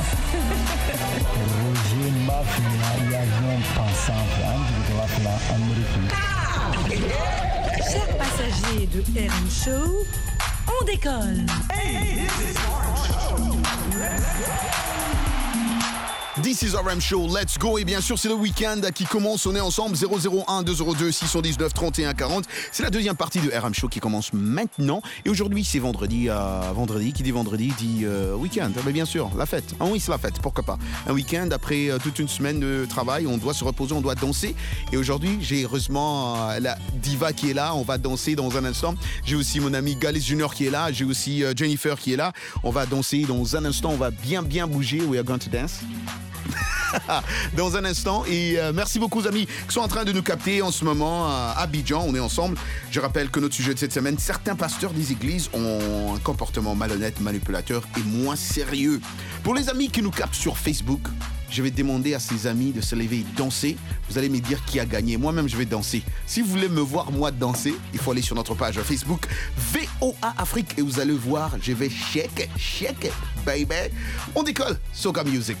Roger Mafia, l'avion pensant de la Amérique. Chers passagers de R M Show, on décolle. Hey, this is R M Show. Let's go. This is R M Show, let's go. Et bien sûr, c'est le week-end qui commence. On est ensemble. Zéro zéro un deux zéro deux six cent dix-neuf trente et un quarante. C'est la deuxième partie de R M Show qui commence maintenant. Et aujourd'hui, c'est vendredi. Euh, vendredi, qui dit vendredi dit euh, week-end. Mais bien sûr, la fête. Ah oui, c'est la fête. Pourquoi pas. Un week-end après euh, toute une semaine de travail. On doit se reposer, on doit danser. Et aujourd'hui, j'ai heureusement euh, la diva qui est là. On va danser dans un instant. J'ai aussi mon ami Galis Junior qui est là. J'ai aussi euh, Jennifer qui est là. On va danser dans un instant. On va bien, bien bouger. We are going to dance. Dans un instant. Et euh, merci beaucoup aux amis qui sont en train de nous capter en ce moment à Abidjan. On est ensemble. Je rappelle que notre sujet de cette semaine, certains pasteurs des églises ont un comportement malhonnête, manipulateur et moins sérieux. Pour les amis qui nous captent sur Facebook, je vais demander à ces amis de se lever et danser. Vous allez me dire qui a gagné. Moi-même, je vais danser. Si vous voulez me voir, moi, danser, il faut aller sur notre page Facebook V O A Afrique et vous allez voir, je vais shake, shake, baby. On décolle. Soca Music.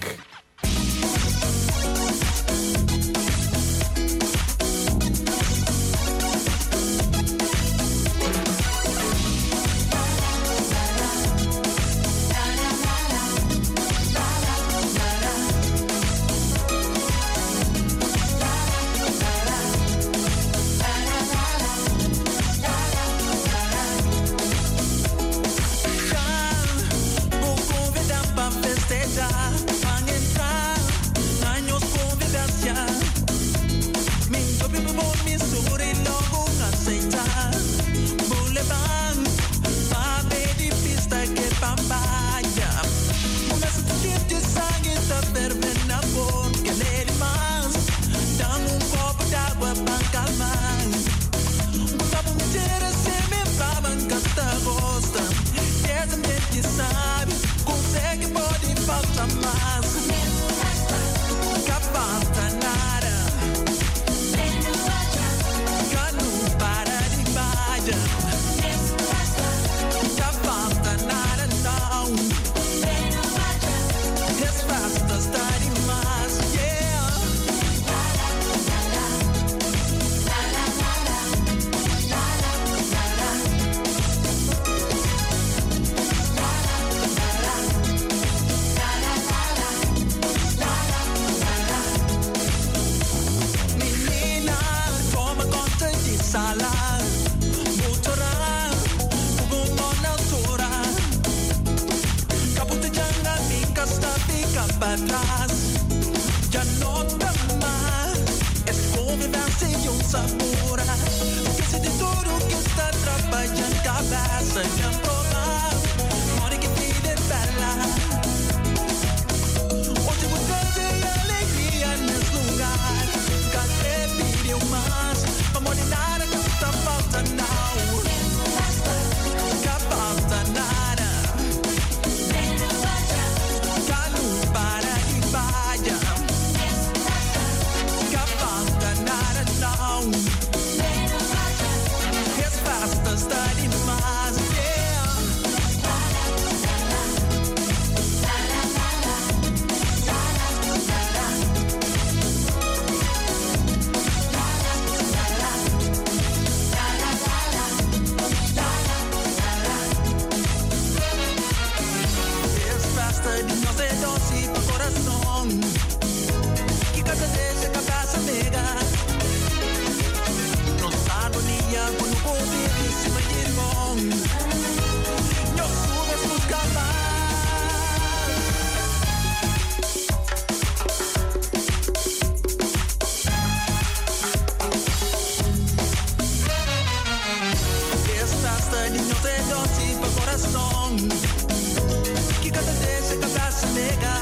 niño te dosipa corazón. Que cada vez se cada se nega.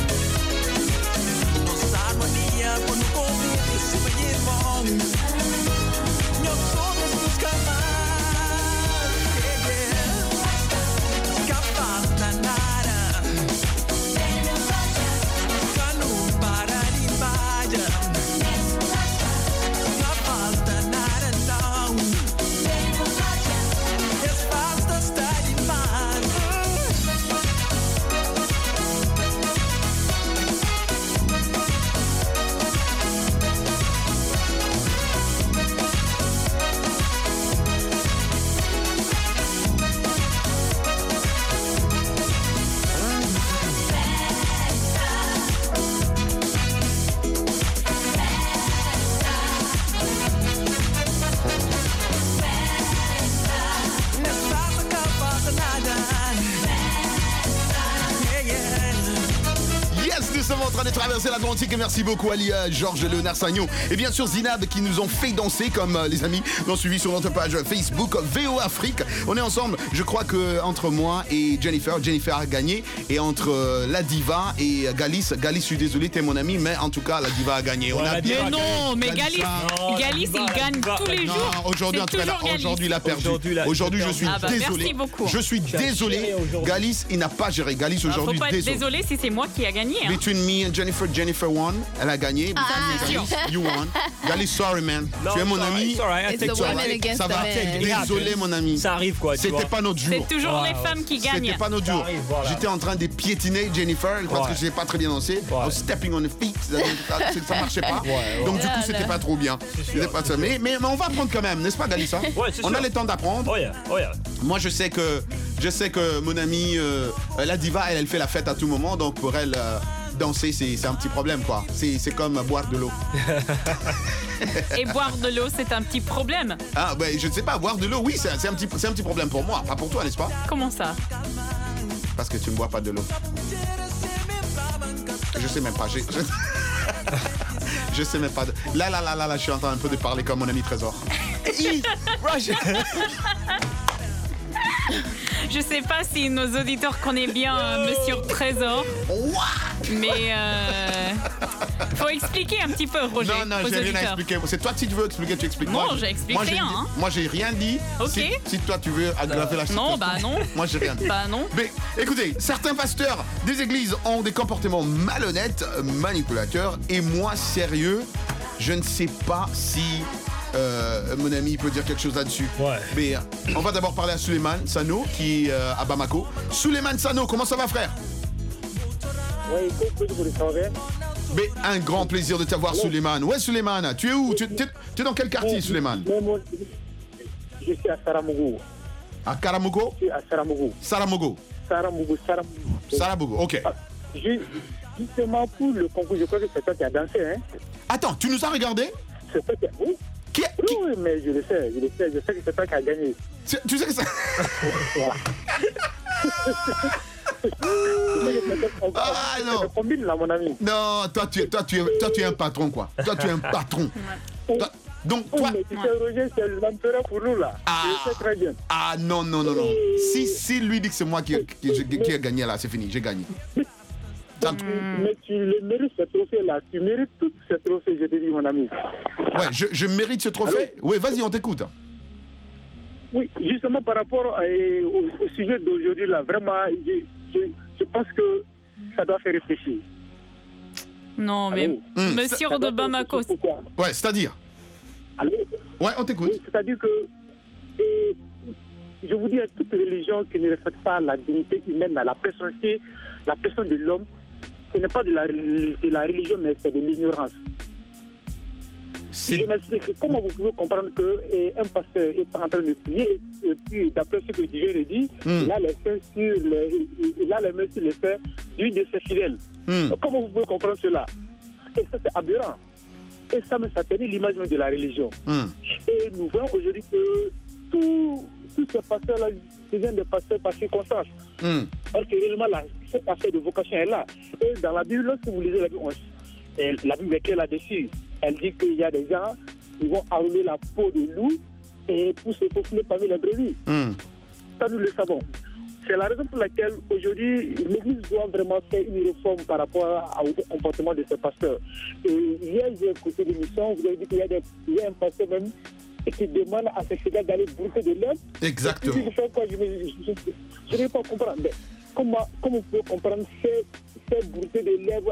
Nos armonía con un convite se me llevó. Yo solo busca más. Capaz de nada. Canu para ni vaya. Capaz de nada não. Es basta estar em paz. Nous sommes en train de traverser l'Atlantique et merci beaucoup Ali, euh, Georges, Léonard Sagnon et bien sûr Zinab qui nous ont fait danser comme euh, les amis nous ont suivi sur notre page Facebook V O Afrique. On est ensemble, je crois que entre moi et Jennifer, Jennifer a gagné et entre euh, la diva et Galis, Galis je suis désolé t'es mon ami mais en tout cas la diva a gagné. On a Mais non, mais Galis, Galis il gagne tous les jours. Non, aujourd'hui en tout cas, aujourd'hui il a perdu. Aujourd'hui je suis Ah bah, désolé. merci beaucoup. Je suis désolé. Galis il n'a pas géré. Galis Faut aujourd'hui pas être désolé. désolé si c'est moi qui a gagné. Hein. Between me and Jennifer, Jennifer won. Elle a gagné. Ah, Between me and c'est Galis, you won. Galis, sorry man. No, tu es mon it's alright, ami. it's alright, I It's the women against Ça the va. men. Désolé mon ami. Ça arrive quoi. tu C'était vois. pas notre jour. C'est toujours Ouais, les ouais. femmes qui gagnent. C'était pas notre jour. arrive, voilà. J'étais en train de piétiner Jennifer parce Ouais. que j'ai pas très bien dansé. I was stepping on the feet. Ça, ça marchait pas. Ouais, ouais. Donc du coup Ah, c'était là. pas trop bien. C'était pas ça. Mais, mais, mais on va apprendre quand même, n'est-ce pas Galis hein? Ouais, c'est On sûr. a le temps d'apprendre. Oh yeah, oh yeah. Moi je sais que je sais que mon amie euh, la diva elle, elle fait la fête à tout moment donc pour elle euh, danser c'est c'est un petit problème quoi. C'est c'est comme boire de l'eau. Et boire de l'eau, c'est un petit problème. Ah ben je ne sais pas boire de l'eau oui c'est c'est un petit c'est un petit problème pour moi pas pour toi n'est-ce pas? Comment ça? Parce que tu ne bois pas de l'eau. Je sais même pas. j'ai- Je... je sais même pas. De... Là là là là là je suis en train un peu de parler comme mon ami Trésor. Je sais pas si nos auditeurs connaissent bien euh, Monsieur Trésor. Mais euh, faut expliquer un petit peu, Roger. Non, non, aux j'ai rien à auditeurs. expliquer. C'est toi, si tu veux expliquer, tu expliques. Non, Moi, j'explique moi, j'ai rien, dit- hein. Moi, j'ai rien dit. Ok. Si, si toi, tu veux aggraver la situation. Non, bah non. Moi, j'ai rien dit. Bah non. Mais écoutez, certains pasteurs des églises ont des comportements malhonnêtes, manipulateurs, et moi, sérieux, je ne sais pas si euh, mon ami peut dire quelque chose là-dessus. Ouais. Mais euh, on va d'abord parler à Suleiman Sano, qui est euh, à Bamako. Suleiman Sano, comment ça va, frère? Oui, écoute, vous le savez. Mais un grand plaisir de t'avoir, Suleiman. Ouais, Suleiman, tu es où? Tu tu- tu es dans quel quartier, Suleiman? Je suis à Saramogo. À Karamogo? Je suis à Saramogo. Saramogo. Saramogo, Saramogo. Saramogo, ok. Ju- Justement pour le concours, je crois que c'est toi qui as dansé, hein? Attends, tu nous as regardé? C'est toi qui as... Oui. Qui, oui, oui, mais je le sais, je le sais, je sais que c'est toi qui as gagné. Tu, tu sais que ça... Voilà. Ah non. Combine là, mon ami. Non, toi tu, es, toi, tu es, toi, tu es un patron, quoi. Toi, tu es un patron. Toi- donc, toi... Mais tu sais, Roger, c'est l'empereur pour nous, là. Ah. Je sais très bien. Ah non, non, non, non. Si, si lui dit que c'est moi qui, qui, qui, qui ai gagné, là, c'est fini, j'ai gagné. Ça- Mais tu le mérites, ce trophée-là. Tu mérites tous ces trophées, je te dis, mon ami. Ouais, je, je mérite ce trophée. Oui, vas-y, on t'écoute. Oui, justement par rapport euh, au, au sujet d'aujourd'hui, là, vraiment, je, je, je pense que ça doit faire réfléchir. Non, mais Hum. Monsieur de Bamako. Ouais, c'est-à-dire? Allô? Ouais, on t'écoute. Oui, c'est-à-dire que, euh, je vous dis à toute religion qui ne respecte pas la dignité humaine, la personnalité, la personne de l'homme, ce n'est pas de la, de la religion, mais c'est de l'ignorance. Je m'explique. Comment vous pouvez comprendre qu'un pasteur est en train de prier et puis, d'après ce que Dieu le dit, Mm. il a les mains sur les, il a les mains sur les faits d'une de ses fidèles. Mm. Donc, comment vous pouvez comprendre cela? Et ça, c'est aberrant. Et ça, ça tenait l'image même de la religion. Mm. Et nous voyons aujourd'hui que tous tous ces pasteurs-là deviennent des pasteurs par circonstance. Mm. Parce que réellement, là, ce pasteur de vocation est là. Et dans la Bible, lorsque vous lisez la Bible, on- et la Bible est claire là-dessus. Elle dit qu'il y a des gens qui vont enlever la peau de loup et pour se faufiler parmi les brebis. Mm. ça, nous le savons. C'est la raison pour laquelle aujourd'hui, l'Église doit vraiment faire une réforme par rapport au comportement de ces pasteurs. Et hier, j'ai écouté l'émission, vous avez dit qu'il y a, des, il y a un pasteur même qui demande à ses fidèles d'aller brûler de l'herbe. Exactement. Et puis, quoi, je ne vais pas comprendre. Mais comment, comment vous pouvez comprendre ces, ces brûler de l'herbe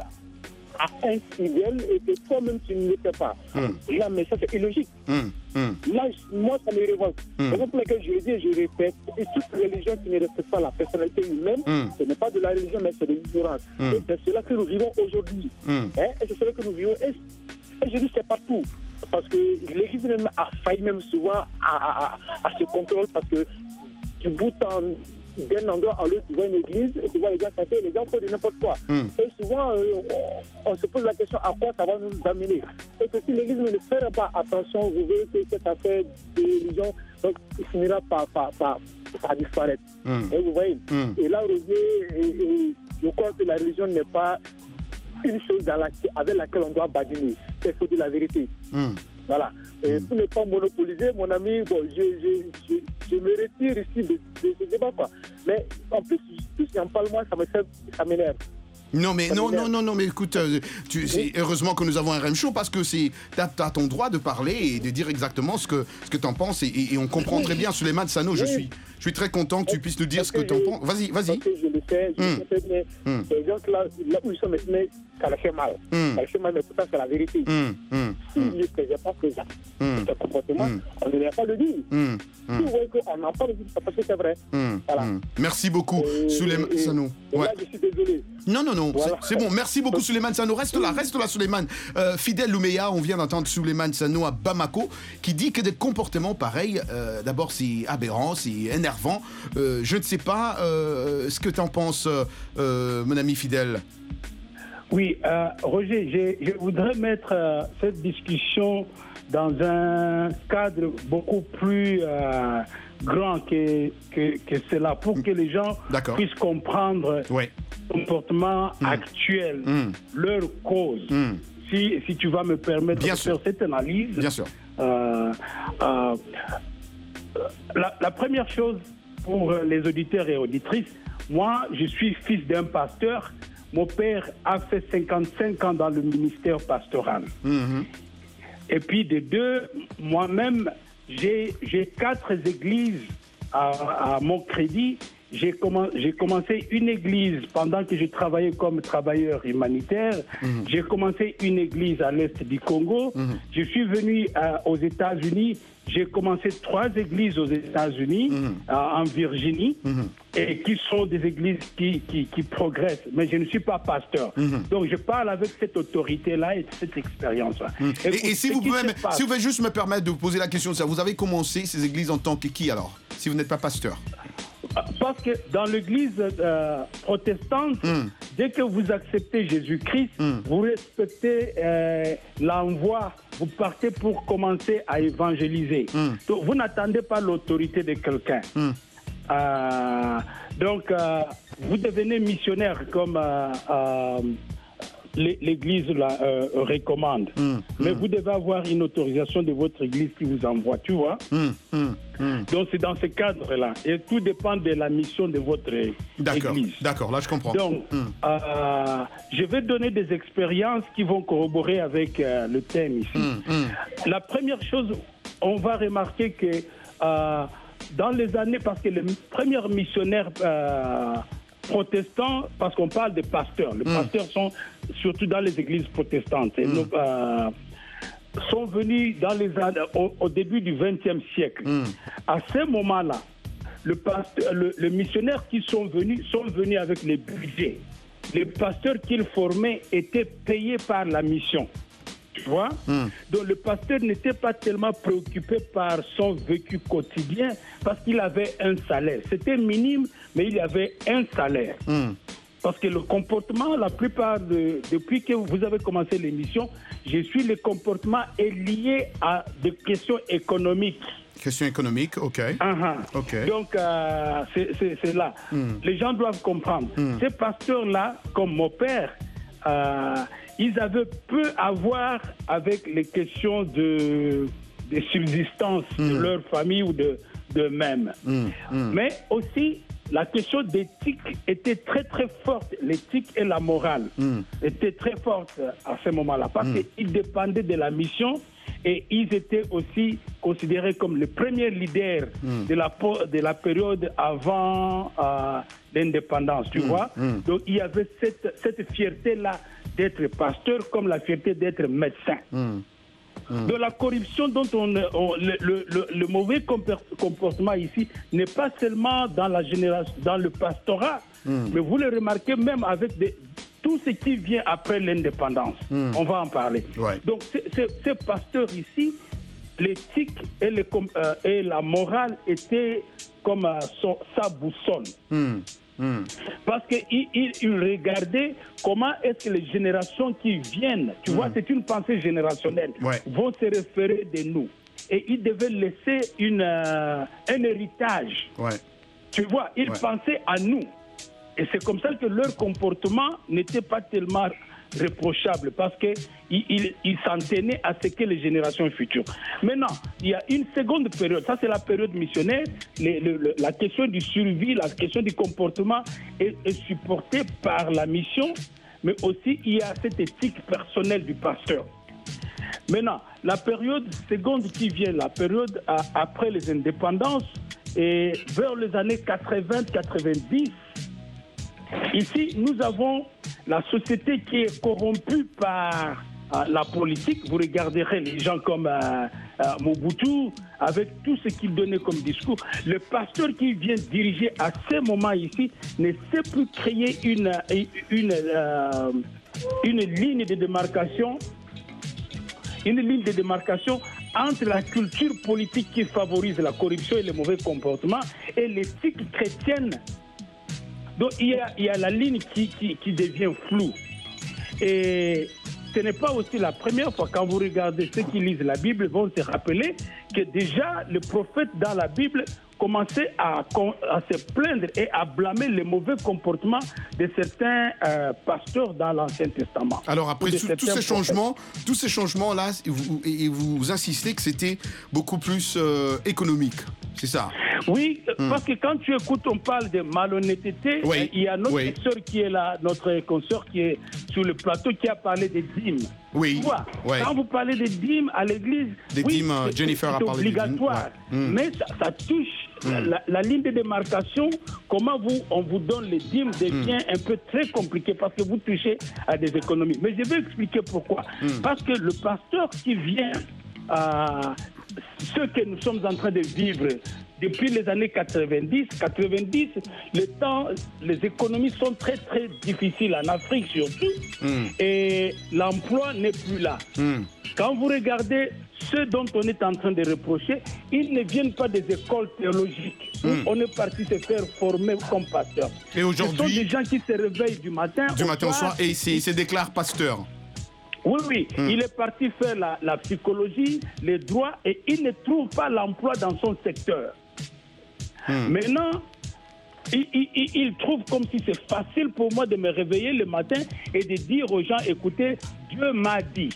à un fidèle et que toi-même tu ne le fais pas. Mm. Là, mais ça c'est illogique. Mm. Mm. Là, moi, ça me révolte. Mm. C'est pour laquelle je le dis et je répète, et toute religion qui ne respecte pas la personnalité humaine, mm. ce n'est pas de la religion, mais c'est de l'ignorance. Mm. Et c'est cela que nous vivons aujourd'hui. Mm. Hein? Et c'est cela que nous vivons. Et, et je dis c'est partout. Parce que l'Église même a failli même souvent à, à, à, à ce contrôle parce que du bout en d'un endroit à l'autre, tu vois une église et tu vois les gens chanter, les gens font de n'importe quoi. Mm. Et souvent, euh, on, on se pose la question à quoi ça va nous amener. Et que si l'église ne fera pas attention, vous verrez que cette affaire de religion, donc, il finira par, par, par, par disparaître. Mm. Et vous voyez. Mm. Et là, Roger, et, et, je crois que la religion n'est pas une chose dans la, avec laquelle on doit badiner. Il faut dire la vérité. Mm. Voilà. Et mm. pour ne pas monopoliser, mon ami, bon, je, je, je, je me retire ici de, de ce débat, quoi. Mais en plus, plus j'en parle, moi, ça me fait, ça m'énerve. Non mais non non non non mais écoute, euh, tu, c'est heureusement que nous avons un R M Show parce que c'est t'as, t'as ton droit de parler et de dire exactement ce que ce que t'en penses et, et, et on comprend très bien. Souleymane Sano, je suis je suis très content que tu puisses nous dire ce que t'en penses. Vas-y vas-y. Parce que je le sais, je mm. le sais, mais mm. les gens là, là où ils sont maintenant, ça leur fait mal. Mm. Ça leur fait mal, mais pourtant c'est la vérité. Mm. Mm. S'ils ne faisaient pas présent, mm. ce comportement, mm. on ne devrait pas le dire. Mm. Si vous voyez qu'on en parle, c'est parce que c'est vrai. Mm. Voilà. Mm. Merci beaucoup, Souleymane Sano. Et ouais. Là, je suis désolé. Non, non, non, voilà. c'est, c'est bon. Merci beaucoup, Souleymane Sano. Reste là, reste là, Souleymane. Euh, Fidèle Louméa, on vient d'entendre Souleymane Sano à Bamako, qui dit que des comportements pareils, euh, d'abord, c'est aberrant, c'est énervant. Euh, je ne sais pas euh, ce que tu en penses, euh, mon ami Fidèle. Oui, euh, Roger, je, je voudrais mettre euh, cette discussion dans un cadre beaucoup plus euh, grand que, que, que cela, pour que les gens D'accord. puissent comprendre oui. le comportement mmh. actuel, mmh. leur cause. Mmh. Si, si tu vas me permettre Bien de sûr. faire cette analyse. Bien sûr. Euh, euh, la, la première chose pour les auditeurs et auditrices, moi, je suis fils d'un pasteur. Mon père a fait cinquante-cinq ans dans le ministère pastoral. Mmh. Et puis de deux, moi-même, j'ai, j'ai quatre églises à, à mon crédit. J'ai, commen- j'ai commencé une église pendant que je travaillais comme travailleur humanitaire. Mmh. J'ai commencé une église à l'est du Congo. Mmh. Je suis venu euh, aux États-Unis. J'ai commencé trois églises aux États-Unis, mmh. euh, en Virginie, mmh. et qui sont des églises qui, qui, qui progressent. Mais je ne suis pas pasteur. Mmh. Donc je parle avec cette autorité-là et cette expérience-là. Mmh. Et, Écoute, et si, vous pouvez, si vous pouvez juste me permettre de vous poser la question, ça, vous avez commencé ces églises en tant que qui alors, si vous n'êtes pas pasteur? Parce que dans l'église euh, protestante, mm. dès que vous acceptez Jésus-Christ, mm. vous respectez euh, l'envoi, vous partez pour commencer à évangéliser. Mm. Donc vous n'attendez pas l'autorité de quelqu'un. Mm. Euh, donc euh, vous devenez missionnaire comme euh, euh, l'église la euh, recommande. Mm. Mais mm. vous devez avoir une autorisation de votre église qui vous envoie, tu vois. Mm. Mm. Mm. Donc c'est dans ce cadre-là. Et tout dépend de la mission de votre D'accord. église. D'accord, là je comprends. Donc, mm. euh, je vais donner des expériences qui vont corroborer avec euh, le thème ici. Mm. Mm. La première chose, on va remarquer que euh, dans les années, parce que les premiers missionnaires euh, protestants, parce qu'on parle des pasteurs, les mm. pasteurs sont surtout dans les églises protestantes. Et mm. donc, euh, sont venus dans les années, au, au début du vingtième siècle. Mm. À ce moment-là, le, pasteur, le, le missionnaires qui sont venus sont venus avec les budgets. Les pasteurs qu'ils formaient étaient payés par la mission. Tu vois? Mm. Donc le pasteur n'était pas tellement préoccupé par son vécu quotidien parce qu'il avait un salaire. C'était minime, mais il avait un salaire. Mm. Parce que le comportement, la plupart de, depuis que vous avez commencé l'émission, je suis le comportement est lié à des questions économiques. Questions économiques, ok. Uh-huh. okay. Donc, euh, c'est, c'est, c'est là. Mm. Les gens doivent comprendre. Mm. Ces pasteurs-là, comme mon père, euh, ils avaient peu à voir avec les questions de, de subsistance mm. de leur famille ou de, d'eux-mêmes. Mmh, mmh. Mais aussi, la question d'éthique était très très forte. L'éthique et la morale mmh. étaient très fortes à ce moment-là, parce mmh. qu'ils dépendaient de la mission et ils étaient aussi considérés comme les premiers leaders mmh. de, la, de la période avant euh, l'indépendance, tu mmh. vois. Mmh. Donc il y avait cette, cette fierté-là d'être pasteur comme la fierté d'être médecin. Mmh. De la corruption dont on, on le, le, le, le mauvais comportement ici n'est pas seulement dans la génération, dans le pastorat, mm. mais vous le remarquez même avec des, tout ce qui vient après l'indépendance. Mm. On va en parler. Ouais. Donc ces pasteurs ici, l'éthique et, le, euh, et la morale étaient comme euh, son, sa boussole. Mm. Mmh. Parce qu'ils il, il regardaient comment est-ce que les générations qui viennent, tu mmh. vois, c'est une pensée générationnelle, ouais. vont se référer de nous. Et ils devaient laisser une, euh, un héritage. Ouais. Tu vois, ils ouais. pensaient à nous. Et c'est comme ça que leur comportement n'était pas tellement reprochable, parce qu'ils il, il s'en tenaient à ce que les générations futures. Maintenant, il y a une seconde période, ça c'est la période missionnaire, les, le, la question du survie, la question du comportement est, est supportée par la mission, mais aussi il y a cette éthique personnelle du pasteur. Maintenant, la période seconde qui vient, la période à, après les indépendances, et vers les années quatre-vingts quatre-vingt-dix, ici, nous avons la société qui est corrompue par euh, la politique. Vous regarderez les gens comme euh, euh, Mobutu, avec tout ce qu'il donnait comme discours. Le pasteur qui vient diriger à ce moment ici ne sait plus créer une, une, euh, une ligne de démarcation, une ligne de démarcation entre la culture politique qui favorise la corruption et le mauvais comportement et l'éthique chrétienne. Donc il y a, il y a la ligne qui, qui, qui devient floue. Et ce n'est pas aussi la première fois, quand vous regardez ceux qui lisent la Bible, vont se rappeler que déjà le prophète dans la Bible commençait à, à se plaindre et à blâmer les mauvais comportements de certains euh, pasteurs dans l'Ancien Testament. Alors après tous ces prophètes. changements, tous ces changements-là, vous, et vous insistez que c'était beaucoup plus euh, économique, c'est ça? Oui, hum. parce que quand tu écoutes, on parle de malhonnêteté, oui. il y a notre oui. sœur qui est là, notre consoeur qui est sur le plateau, qui a parlé des dîmes. Oui. Tu vois, oui. Quand vous parlez des dîmes à l'église, des oui, dîmes, c'est, Jennifer c'est a parlé obligatoire, des dîmes. Ouais. Mais ça, ça touche mm. la, la ligne de démarcation. Comment vous, on vous donne les dîmes devient mm. un peu très compliqué parce que vous touchez à des économies. Mais je vais expliquer pourquoi. Mm. Parce que le pasteur qui vient, euh, ce que nous sommes en train de vivre depuis les années quatre-vingt-dix, quatre-vingt-dix, le temps, les économies sont très très difficiles en Afrique surtout, mm. et l'emploi n'est plus là. Mm. Quand vous regardez ceux dont on est en train de reprocher, ils ne viennent pas des écoles théologiques où mm. on est parti se faire former comme pasteur. Et aujourd'hui, ce sont des gens qui se réveillent du matin du au matin au soir, soir et ils se déclarent pasteur. Oui, oui, mm. il est parti faire la, la psychologie, les droits, et il ne trouve pas l'emploi dans son secteur. Hmm. Maintenant, il, il, il trouve comme si c'est facile pour moi de me réveiller le matin et de dire aux gens, écoutez, Dieu m'a dit.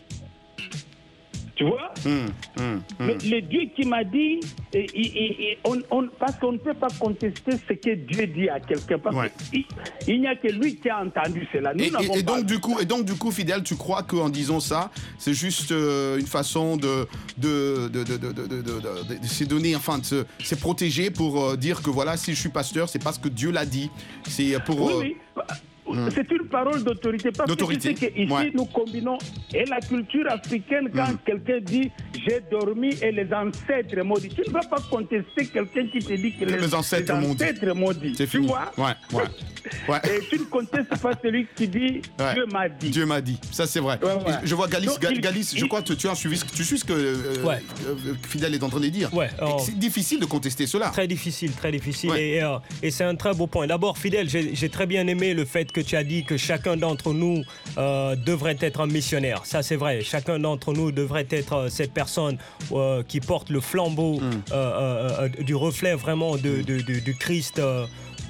Tu vois mmh, mmh, mmh. Mais le Dieu qui m'a dit, et, et, et, on, on, parce qu'on ne peut pas contester ce que Dieu dit à quelqu'un, parce ouais. qu'il il n'y a que lui qui a entendu cela. Nous et, et, et, pas donc, du coup, et donc, du coup, Fidèle, tu crois qu'en disant ça, c'est juste euh, une façon de, de, de, de, de, de, de, de, de se donner, enfin, de se, se protéger pour euh, dire que voilà, si je suis pasteur, c'est parce que Dieu l'a dit. C'est pour. Oui, euh, oui. C'est une parole d'autorité, parce d'autorité. que tu sais qu'ici, ouais. nous combinons et la culture africaine, quand mmh. quelqu'un dit « j'ai dormi et les ancêtres maudits », tu ne vas pas contester quelqu'un qui te dit que les, les ancêtres, les ancêtres maudits. maudits. C'est fini. Tu vois ouais, ouais. Ouais. Et tu ne contestes pas celui qui dit ouais. « Dieu m'a dit ». Dieu m'a dit, ça c'est vrai. Ouais, ouais. Je vois Galis, Donc, Galis, Galis il, je crois que tu as suivi, tu suis ce que euh, ouais. euh, Fidèle est en train de dire. Ouais, alors, c'est difficile de contester cela. Très difficile, très difficile. Ouais. Et, euh, et c'est un très beau point. D'abord, Fidèle, j'ai, j'ai très bien aimé le fait que tu as dit que chacun d'entre nous euh, devrait être un missionnaire. Ça, c'est vrai. Chacun d'entre nous devrait être euh, cette personne euh, qui porte le flambeau mm. euh, euh, euh, du reflet vraiment de, de, de, de Christ euh,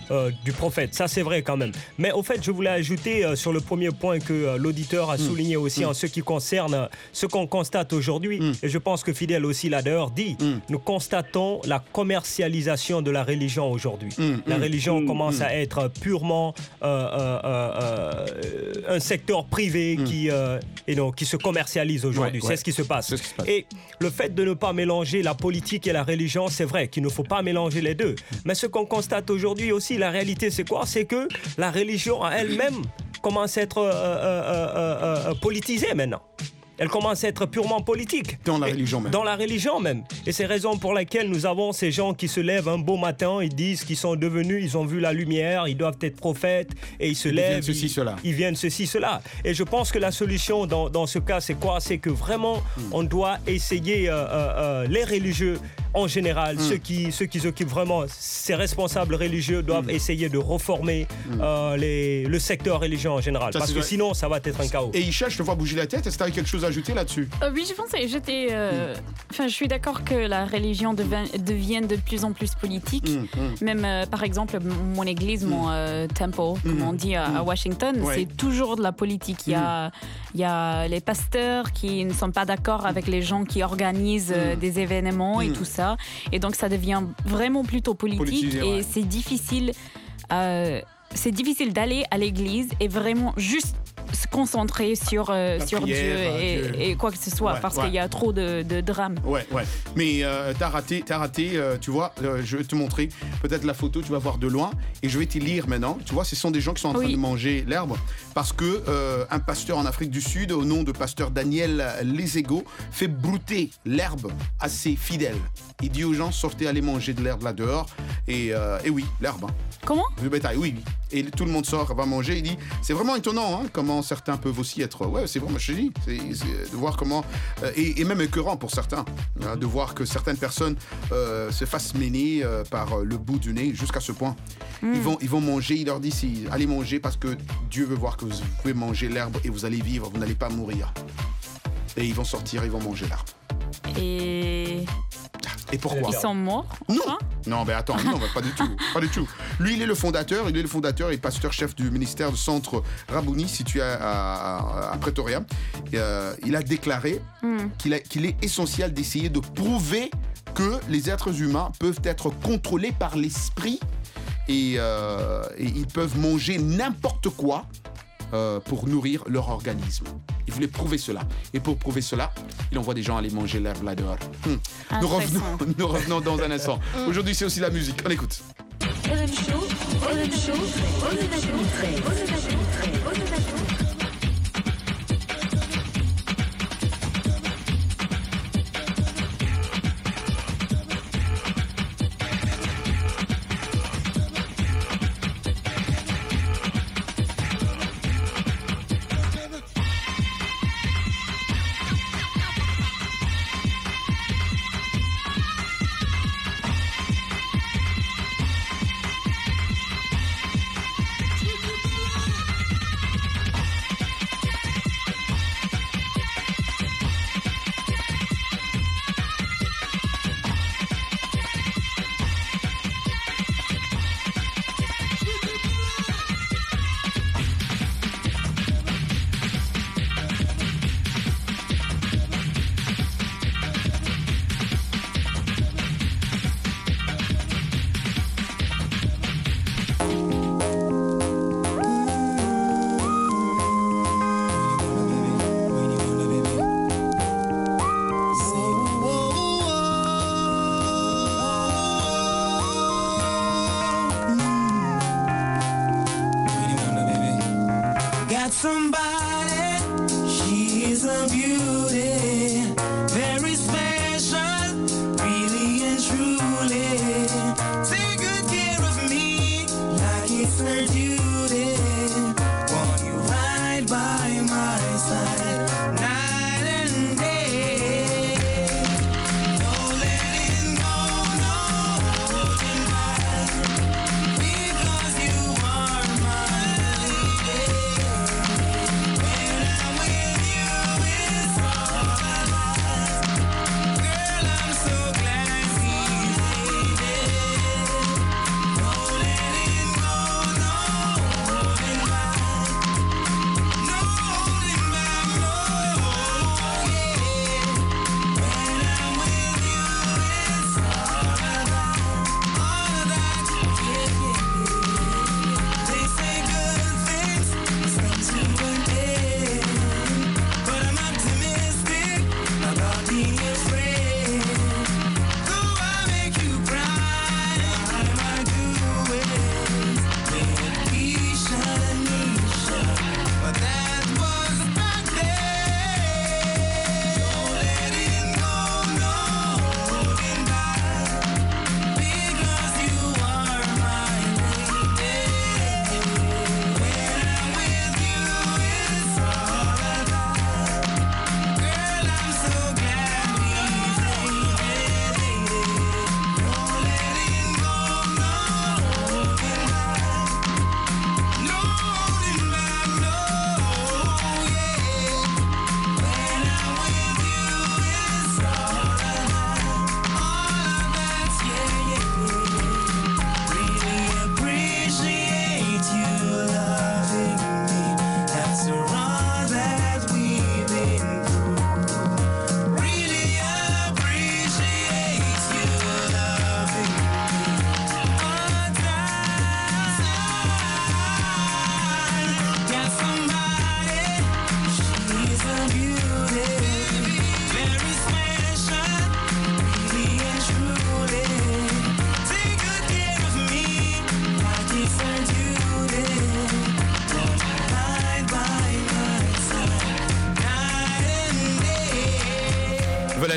euh, du prophète. Ça, c'est vrai quand même. Mais au fait, je voulais ajouter euh, sur le premier point que euh, l'auditeur a mmh. souligné aussi mmh. en ce qui concerne euh, ce qu'on constate aujourd'hui. Mmh. Et je pense que Fidèle aussi l'a d'ailleurs dit. Mmh. Nous constatons la commercialisation de la religion aujourd'hui. Mmh. La religion mmh. commence mmh. à être purement euh, euh, euh, un secteur privé mmh. qui, euh, et donc, qui se commercialise aujourd'hui. Ouais, ouais. C'est ce qui se passe. Ce qui se passe. Et le fait de ne pas mélanger la politique et la religion, c'est vrai qu'il ne faut pas mélanger les deux. Mais ce qu'on constate aujourd'hui aussi, la réalité, c'est quoi? C'est que la religion à elle-même commence à être euh, euh, euh, euh, politisée maintenant. Elle commence à être purement politique. Dans la religion même. Dans la religion même. Et c'est la raison pour laquelle nous avons ces gens qui se lèvent un beau matin, ils disent qu'ils sont devenus, ils ont vu la lumière, ils doivent être prophètes, et ils se ils lèvent. Viennent ceci, ils, cela. ils viennent ceci, cela. Et je pense que la solution dans, dans ce cas, c'est quoi? C'est que vraiment, mm. on doit essayer, euh, euh, les religieux en général, mm. ceux, qui, ceux qui s'occupent vraiment, ces responsables religieux doivent mm. essayer de reformer mm. euh, les, le secteur religieux en général. Ça, parce que vrai. Sinon, ça va être un chaos. Et Isha, je te vois bouger la tête, est-ce que tu as quelque chose à ajouter là-dessus? euh, Oui, je pensais, j'étais... Euh, enfin, mm. je suis d'accord que la religion devienne, devienne de plus en plus politique. Mm. Mm. Même, euh, par exemple, mon église, mm. mon euh, temple, mm. comme on dit à, mm. à Washington, ouais. c'est toujours de la politique. Il y a, mm. il y a les pasteurs qui ne sont pas d'accord avec les gens qui organisent mm. euh, des événements mm. et tout ça. Et donc, ça devient vraiment plutôt politique. Politisé, ouais. Et c'est difficile, euh, c'est difficile d'aller à l'église et vraiment juste se concentrer sur, euh, sur prière, Dieu, et, Dieu et quoi que ce soit, ouais, parce ouais. qu'il y a trop de, de drames. Ouais, ouais. Mais euh, t'as raté, t'as raté euh, tu vois, euh, je vais te montrer peut-être la photo, tu vas voir de loin, et je vais te lire maintenant. Tu vois, ce sont des gens qui sont en train oui. de manger l'herbe, parce que euh, un pasteur en Afrique du Sud, au nom de pasteur Daniel Lesego, fait brouter l'herbe à ses fidèles. Il dit aux gens, sortez, allez manger de l'herbe là dehors, et, euh, et oui, l'herbe. Hein. Comment? Le bétail, oui, oui. Et tout le monde sort, va manger. Il dit, c'est vraiment étonnant, hein, comment certains peuvent aussi être. Ouais, c'est vraiment, je te dis, c'est, c'est de voir comment. Euh, et, et même écœurant pour certains, hein, de voir que certaines personnes euh, se fassent mener euh, par le bout du nez jusqu'à ce point. Mm. Ils, vont, ils vont manger, il leur dit, si, allez manger parce que Dieu veut voir que vous pouvez manger l'herbe et vous allez vivre, vous n'allez pas mourir. Et ils vont sortir, ils vont manger l'herbe. Et. Et pourquoi? Ils sont morts? Non, non, mais attends, non, pas du tout, pas du tout. Lui, il est le fondateur, il est le fondateur et pasteur-chef du ministère du centre Rabouni, situé à, à, à Pretoria. Et, euh, il a déclaré mm. qu'il, a, qu'il est essentiel d'essayer de prouver que les êtres humains peuvent être contrôlés par l'esprit et, euh, et ils peuvent manger n'importe quoi euh, pour nourrir leur organisme. Il voulait prouver cela. Et pour prouver cela, il envoie des gens aller manger l'herbe là dehors. Hum. Nous, revenons, nous revenons dans un instant. Aujourd'hui, c'est aussi la musique. On écoute. R M Show, R M Show, Somebody, she is a beauty, very special, really and truly. Take good care of me, like it's her duty. Won't you ride by my side, night and day? Don't let it go, no, holding back, because you are my lady.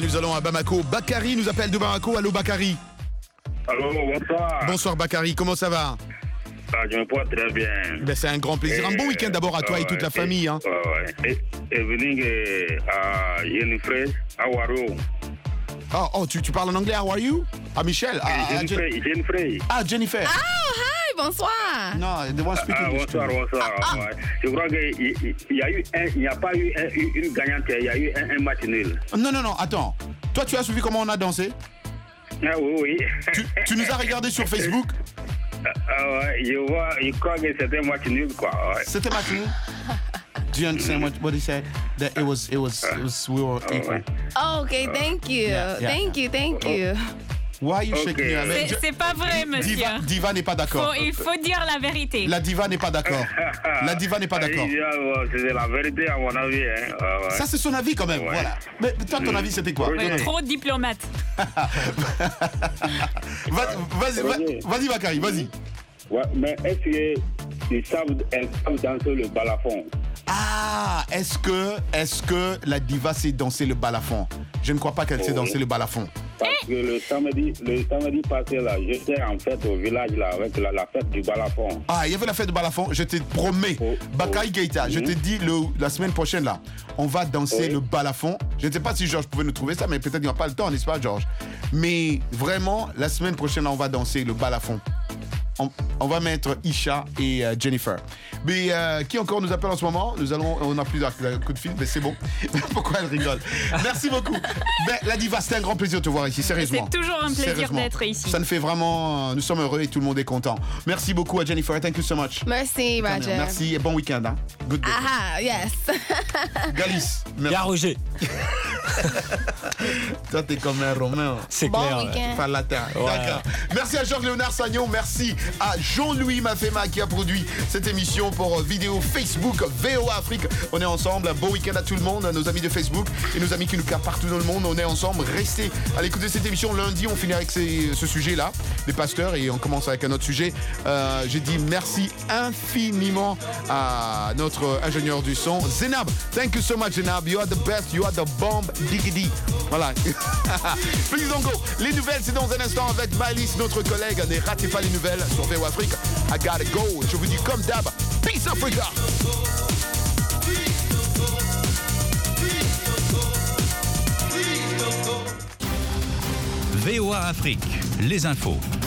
nous allons à Bamako. Bakary nous appelle de Bamako. Allô Bakary. Allô, bonsoir. Bonsoir Bakary, comment ça va? Ah, je me porte très bien. Ben, c'est un grand plaisir. Et, un bon week-end d'abord à toi euh, et toute la et, famille. Hein. Euh, et, et venir à Jennifer, à Waro. Oh, oh tu, tu parles en anglais, how are you? Ah, Michel. Ah, Jennifer, Jen... Jennifer. Ah, Jennifer. Oh, hi, bonsoir. Non, they want to speak ah, English. Bonsoir, bonsoir. Ah, ah. Ouais. Je crois qu'il y a eu un, il n'y a pas eu un, une gagnante, il y a eu un, un match nul. Non, non, non, attends. Toi, tu as suivi comment on a dansé? Ah oui, oui. Tu, tu nous as regardé sur Facebook? Ah ouais, je vois, je crois que c'était match nul, quoi. Ouais. C'était match nul? Do you understand what, what he said? That it was, it was, it was, we were equal. Oh, okay, thank you. Yeah, yeah. Thank you, thank you. Why are you shaking okay. your head? C'est, c'est pas vrai, monsieur. Diva, diva n'est pas d'accord. Faut, il faut dire la vérité. La diva n'est pas d'accord. La diva n'est pas d'accord. C'est la vérité à mon avis. Hein. Ah, ouais. Ça, c'est son avis quand même. Ouais. Voilà. Mais toi, ton avis, c'était quoi? Ouais, trop diplomate. vas-y, vas-y, vas-y, Bakary, vas-y. Ouais, mais est-ce qu'ils savent, elles savent danser le balafon? Ah, est-ce que, est-ce que la diva sait danser le balafon? Je ne crois pas qu'elle oh, sait danser oui. le balafon. Parce que le samedi, le samedi passé, là, j'étais en fête au village là, avec la, la fête du balafon. Ah, il y avait la fête du balafon. Je te promets, oh, Bakary Keita, oh. je te dis le, la semaine prochaine, là, on va danser oui. le balafon. Je ne sais pas si Georges pouvait nous trouver ça, mais peut-être il n'y aura pas le temps, n'est-ce pas, Georges? Mais vraiment, la semaine prochaine, là, on va danser le balafon. On, on va mettre Isha et euh, Jennifer. Mais euh, qui encore nous appelle en ce moment? Nous allons, on n'a plus de coup de fil, mais c'est bon. Pourquoi elle rigole? Merci beaucoup. Ben, la diva, c'était un grand plaisir de te voir ici, sérieusement. C'est toujours un plaisir d'être ici. Ça nous fait vraiment, nous sommes heureux et tout le monde est content. Merci beaucoup à Jennifer. Thank you so much. Merci, Roger. Merci et bon week-end. Hein? Good day. Ah, yes. Galice. Merci. Y'a Roger. Toi, t'es comme un Romain. C'est bon clair. Week-end. Par la terre. Ouais. D'accord. Merci à Georges-Léonard Sagnon. Merci à Jean-Louis Mafema qui a produit cette émission pour vidéo Facebook V O A Afrique. On est ensemble. Un bon week-end à tout le monde, à nos amis de Facebook et nos amis qui nous captent partout dans le monde. On est ensemble. Restez à l'écoute de cette émission. Lundi, on finit avec ces, ce sujet-là, les pasteurs, et on commence avec un autre sujet. Euh, J'ai dit merci infiniment à notre ingénieur du son, Zenab. Thank you so much, Zenab. You are the best. You are the bomb. Diggity. Voilà. Please don't go. Les nouvelles, c'est dans un instant avec Malice, notre collègue. Ne ratez pas les nouvelles sur V O A Afrique. I gotta go. Je vous dis comme d'hab, peace Africa. V O A Afrique, les infos.